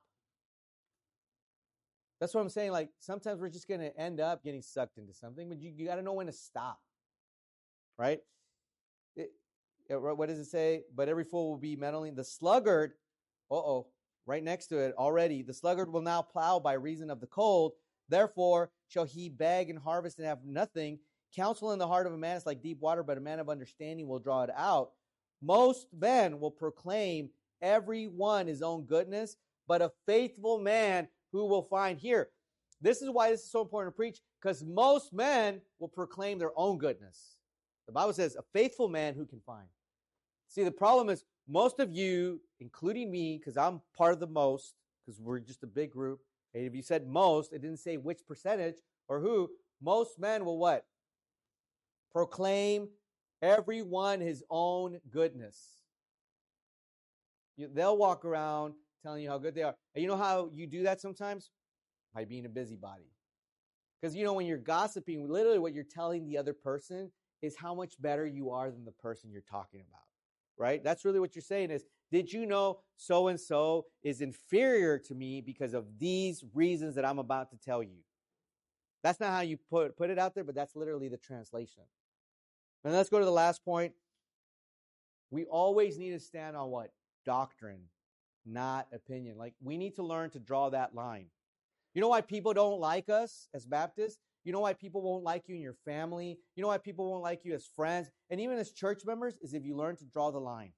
That's what I'm saying. Like, sometimes we're just going to end up getting sucked into something, but you, you got to know when to stop. Right? It, it, what does it say? But every fool will be meddling. The sluggard, uh-oh, right next to it already. The sluggard will now plow by reason of the cold. Therefore shall he beg and harvest and have nothing. counsel in the heart of a man is like deep water, but a man of understanding will draw it out. Most men will proclaim every one his own goodness, but a faithful man who will find here. This is why this is so important to preach, because most men will proclaim their own goodness. The Bible says a faithful man who can find. See, the problem is most of you, including me, because I'm part of the most, because we're just a big group. And if you said most, it didn't say which percentage or who. Most men will what? Proclaim everyone his own goodness. You, they'll walk around telling you how good they are. And you know how you do that sometimes? By being a busybody. Because you know when you're gossiping, literally what you're telling the other person is how much better you are than the person you're talking about. Right? That's really what you're saying is, did you know so-and-so is inferior to me because of these reasons that I'm about to tell you? That's not how you put, put it out there, but that's literally the translation. And let's go to the last point. We always need to stand on what? Doctrine, not opinion. Like, we need to learn to draw that line. You know why people don't like us as Baptists? You know why people won't like you in your family? You know why people won't like you as friends? And even as church members, is if you learn to draw the line.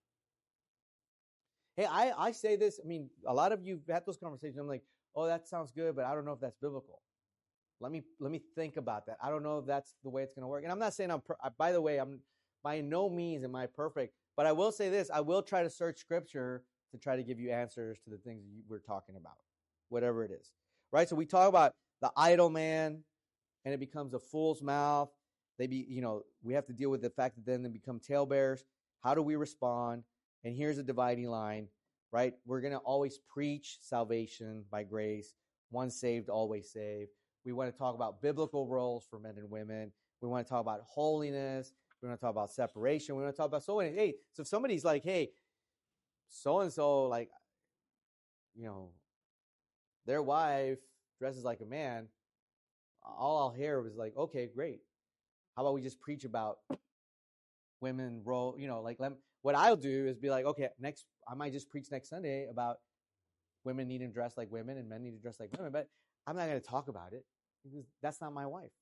Hey, I, I say this, I mean, a lot of you have had those conversations. I'm like, oh, that sounds good, but I don't know if that's biblical. Let me let me think about that. I don't know if that's the way it's going to work. And I'm not saying I'm, per- by the way, I'm by no means am I perfect, but I will say this. I will try to search scripture to try to give you answers to the things that we're talking about, whatever it is. Right? So we talk about the idle man, and it becomes a fool's mouth. They be, you know, we have to deal with the fact that then they become talebearers. How do we respond? And here's a dividing line, right? We're going to always preach salvation by grace. Once saved, always saved. We want to talk about biblical roles for men and women. We want to talk about holiness. We want to talk about separation. We want to talk about so many. Hey, so if somebody's like, hey, so-and-so, like, you know, their wife dresses like a man, all I'll hear was like, okay, great. How about we just preach about women role, you know, like let, what I'll do is be like, okay, next, I might just preach next Sunday about women needing to dress like women and men need to dress like women, but I'm not going to talk about it because that's not my wife.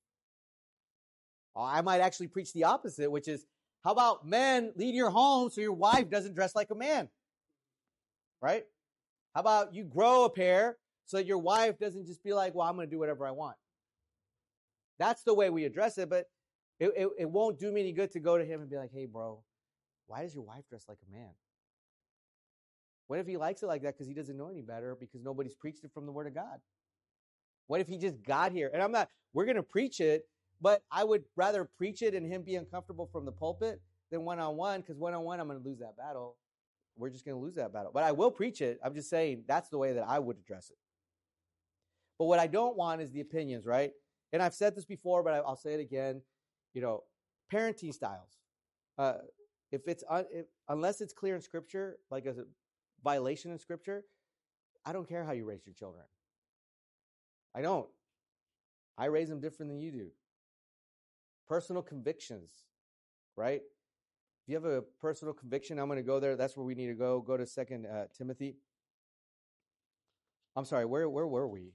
Or I might actually preach the opposite, which is, how about men lead your home so your wife doesn't dress like a man? Right? How about you grow a pair so that your wife doesn't just be like, well, I'm going to do whatever I want. That's the way we address it, but it, it, it won't do me any good to go to him and be like, hey, bro, why does your wife dress like a man? What if he likes it like that because he doesn't know any better because nobody's preached it from the Word of God? What if he just got here? And I'm not, we're going to preach it, but I would rather preach it and him be uncomfortable from the pulpit than one-on-one, because one-on-one I'm going to lose that battle. We're just going to lose that battle. But I will preach it. I'm just saying that's the way that I would address it. But what I don't want is the opinions, right? And I've said this before, but I'll say it again. You know, parenting styles. Uh, if it's un, if, unless it's clear in Scripture, like as a violation in Scripture, I don't care how you raise your children. I don't. I raise them different than you do. Personal convictions, right? If you have a personal conviction, I'm going to go there. That's where we need to go. Go to Second uh, Timothy. I'm sorry. Where where were we?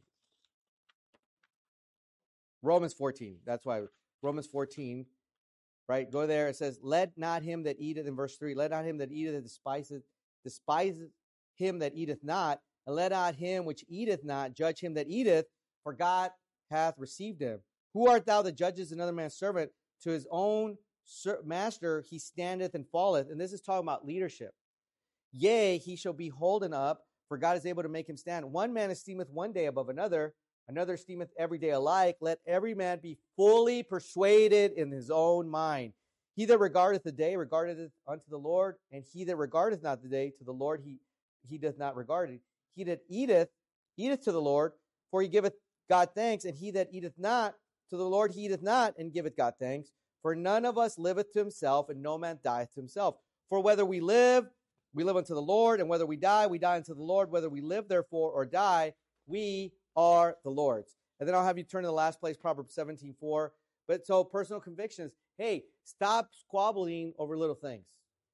Romans fourteen. That's why Romans fourteen, right? Go there. It says, "Let not him that eateth," in verse three. "Let not him that eateth despiseth despiseth him that eateth not, and let not him which eateth not judge him that eateth, for God hath received him. Who art thou that judgest another man's servant? To his own master he standeth and falleth." And this is talking about leadership. "Yea, he shall be holden up, for God is able to make him stand. One man esteemeth one day above another, another esteemeth every day alike. Let every man be fully persuaded in his own mind. He that regardeth the day regardeth it unto the Lord, and he that regardeth not the day to the Lord he, he doth not regard it. He that eateth, eateth to the Lord, for he giveth God thanks, and he that eateth not to the Lord he eateth not, and giveth God thanks. For none of us liveth to himself, and no man dieth to himself. For whether we live, we live unto the Lord, and whether we die, we die unto the Lord. Whether we live, therefore, or die, we are the Lord's." And then I'll have you turn to the last place, Proverbs seventeen four. But so personal convictions. Hey, stop squabbling over little things.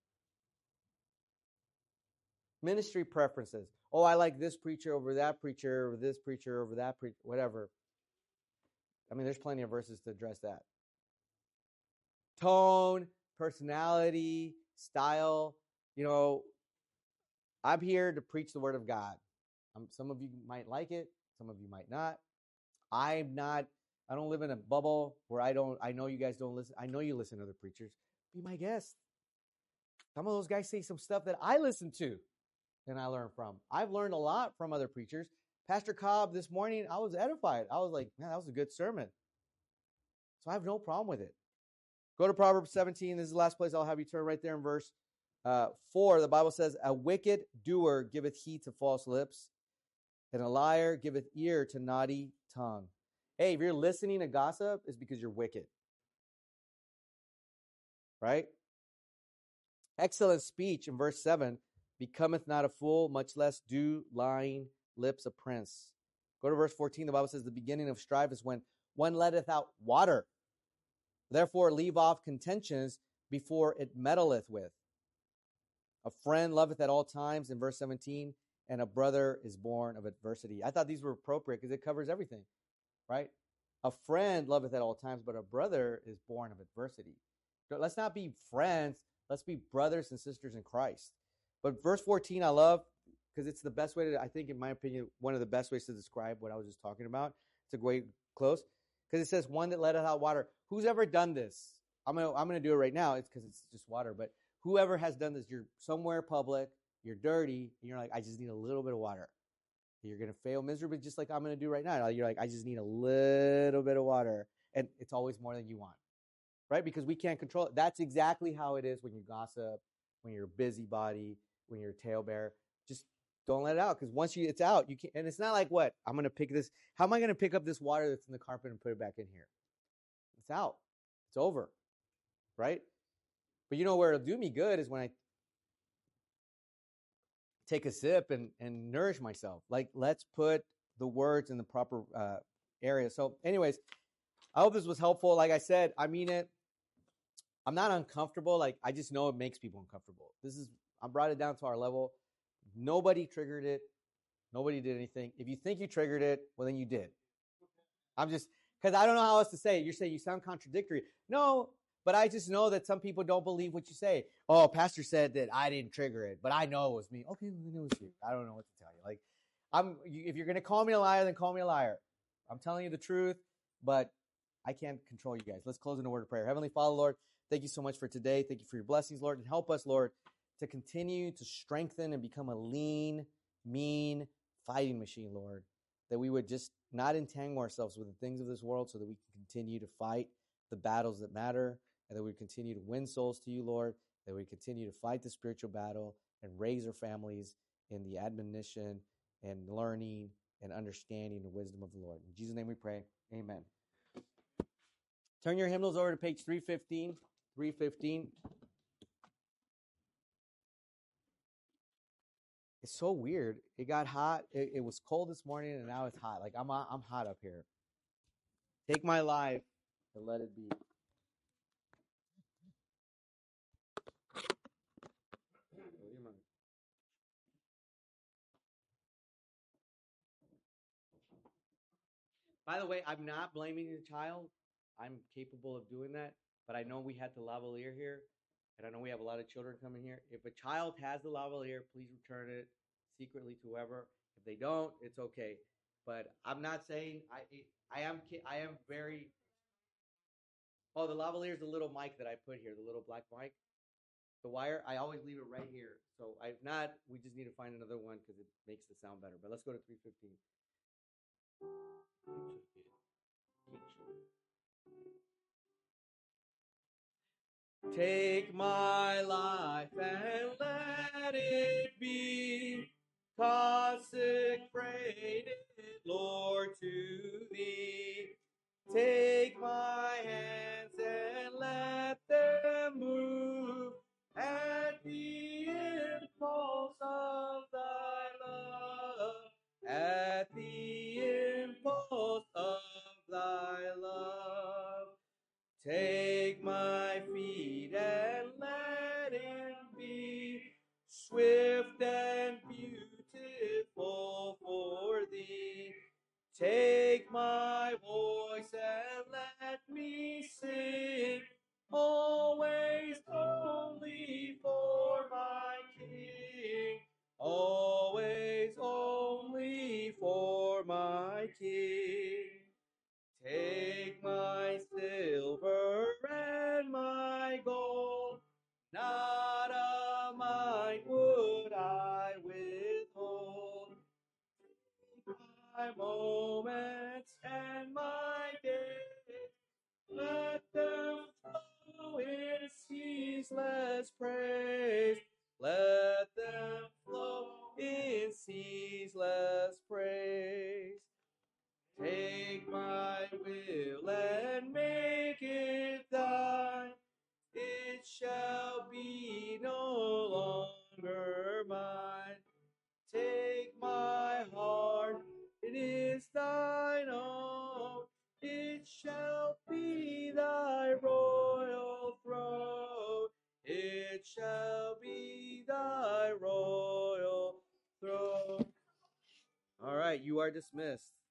Ministry preferences. Oh, I like this preacher over that preacher, or this preacher over that preacher, whatever. I mean, there's plenty of verses to address that. tone, personality, style. You know, I'm here to preach the word of God. Um, some of you might like it. Some of you might not. I'm not, I don't live in a bubble where I don't, I know you guys don't listen. I know you listen to other preachers. Be my guest. Some of those guys say some stuff that I listen to and I learn from. I've learned a lot from other preachers. Pastor Cobb this morning, I was edified. I was like, man, that was a good sermon. So I have no problem with it. Go to Proverbs seventeen. This is the last place I'll have you turn, right there in verse uh, four. The Bible says, a wicked doer giveth heed to false lips, and a liar giveth ear to naughty tongue. Hey, if you're listening to gossip, it's because you're wicked. Right? Excellent speech in verse seven, becometh not a fool, much less do lying lips a prince. Go to verse fourteen. The Bible says, the beginning of strife is when one letteth out water. Therefore leave off contentions before it meddleth with. A friend loveth at all times in verse seventeen, and a brother is born of adversity. I thought these were appropriate because it covers everything, right? A friend loveth at all times, but a brother is born of adversity. Let's not be friends. Let's be brothers and sisters in Christ. But verse fourteen I love because it's the best way to, I think, in my opinion, one of the best ways to describe what I was just talking about. It's a great close because it says, one that letteth out water. Who's ever done this? I'm gonna I'm gonna do it right now. It's because it's just water. But whoever has done this, you're somewhere public, you're dirty, and you're like, I just need a little bit of water. You're gonna fail miserably, just like I'm gonna do right now. You're like, I just need a little bit of water, and it's always more than you want, right? Because we can't control it. That's exactly how it is when you gossip, when you're a busybody, when you're a talebearer. Just don't let it out, because once you it's out, you can't. And it's not like, what, I'm gonna pick this. How am I gonna pick up this water that's in the carpet and put it back in here? It's out. It's over, right? But you know where it'll do me good is when I take a sip and, and nourish myself. Like, let's put the words in the proper uh, area. So anyways, I hope this was helpful. Like I said, I mean it. I'm not uncomfortable. Like, I just know it makes people uncomfortable. This is, I brought it down to our level. Nobody triggered it. Nobody did anything. If you think you triggered it, well, then you did. I'm just, because I don't know how else to say it. You're saying you sound contradictory. No, but I just know that some people don't believe what you say. Oh, pastor said that I didn't trigger it, but I know it was me. Okay, then it was you. I don't know what to tell you. Like, I'm. If you're going to call me a liar, then call me a liar. I'm telling you the truth, but I can't control you guys. Let's close in a word of prayer. Heavenly Father, Lord, thank you so much for today. Thank you for your blessings, Lord, and help us, Lord, to continue to strengthen and become a lean, mean fighting machine, Lord, that we would just not entangle ourselves with the things of this world so that we can continue to fight the battles that matter, and that we continue to win souls to you, Lord, that we continue to fight the spiritual battle and raise our families in the admonition and learning and understanding the wisdom of the Lord. In Jesus' name we pray. Amen. Turn your hymnals over to page three fifteen. three fifteen. It's so weird. It got hot. It, it was cold this morning, and now it's hot. Like, I'm I'm hot up here. Take my life and let it be. By the way, I'm not blaming the child. I'm capable of doing that, but I know we had the lavalier here, and I know we have a lot of children coming here. If a child has the lavalier, please return it secretly to whoever. If they don't, it's okay. But I'm not saying I. I am. I am very. Oh, the lavalier is the little mic that I put here, the little black mic. The wire, I always leave it right here. So I've not. We just need to find another one because it makes the sound better. But let's go to three fifteen. Take my life and let it be consecrated, Lord, to thee. Take my hands and let them move at the impulse of thy love, at the impulse of thy love. Take my feet and let it be swift and beautiful for thee. Take my voice and let me sing. Oh, ceaseless praise. Let them flow in ceaseless praise. Take my will and make it thine. It shall be no longer mine. Take my heart, it is thine own. It shall be thy royal throne. It shall be thy royal throne. All right, you are dismissed.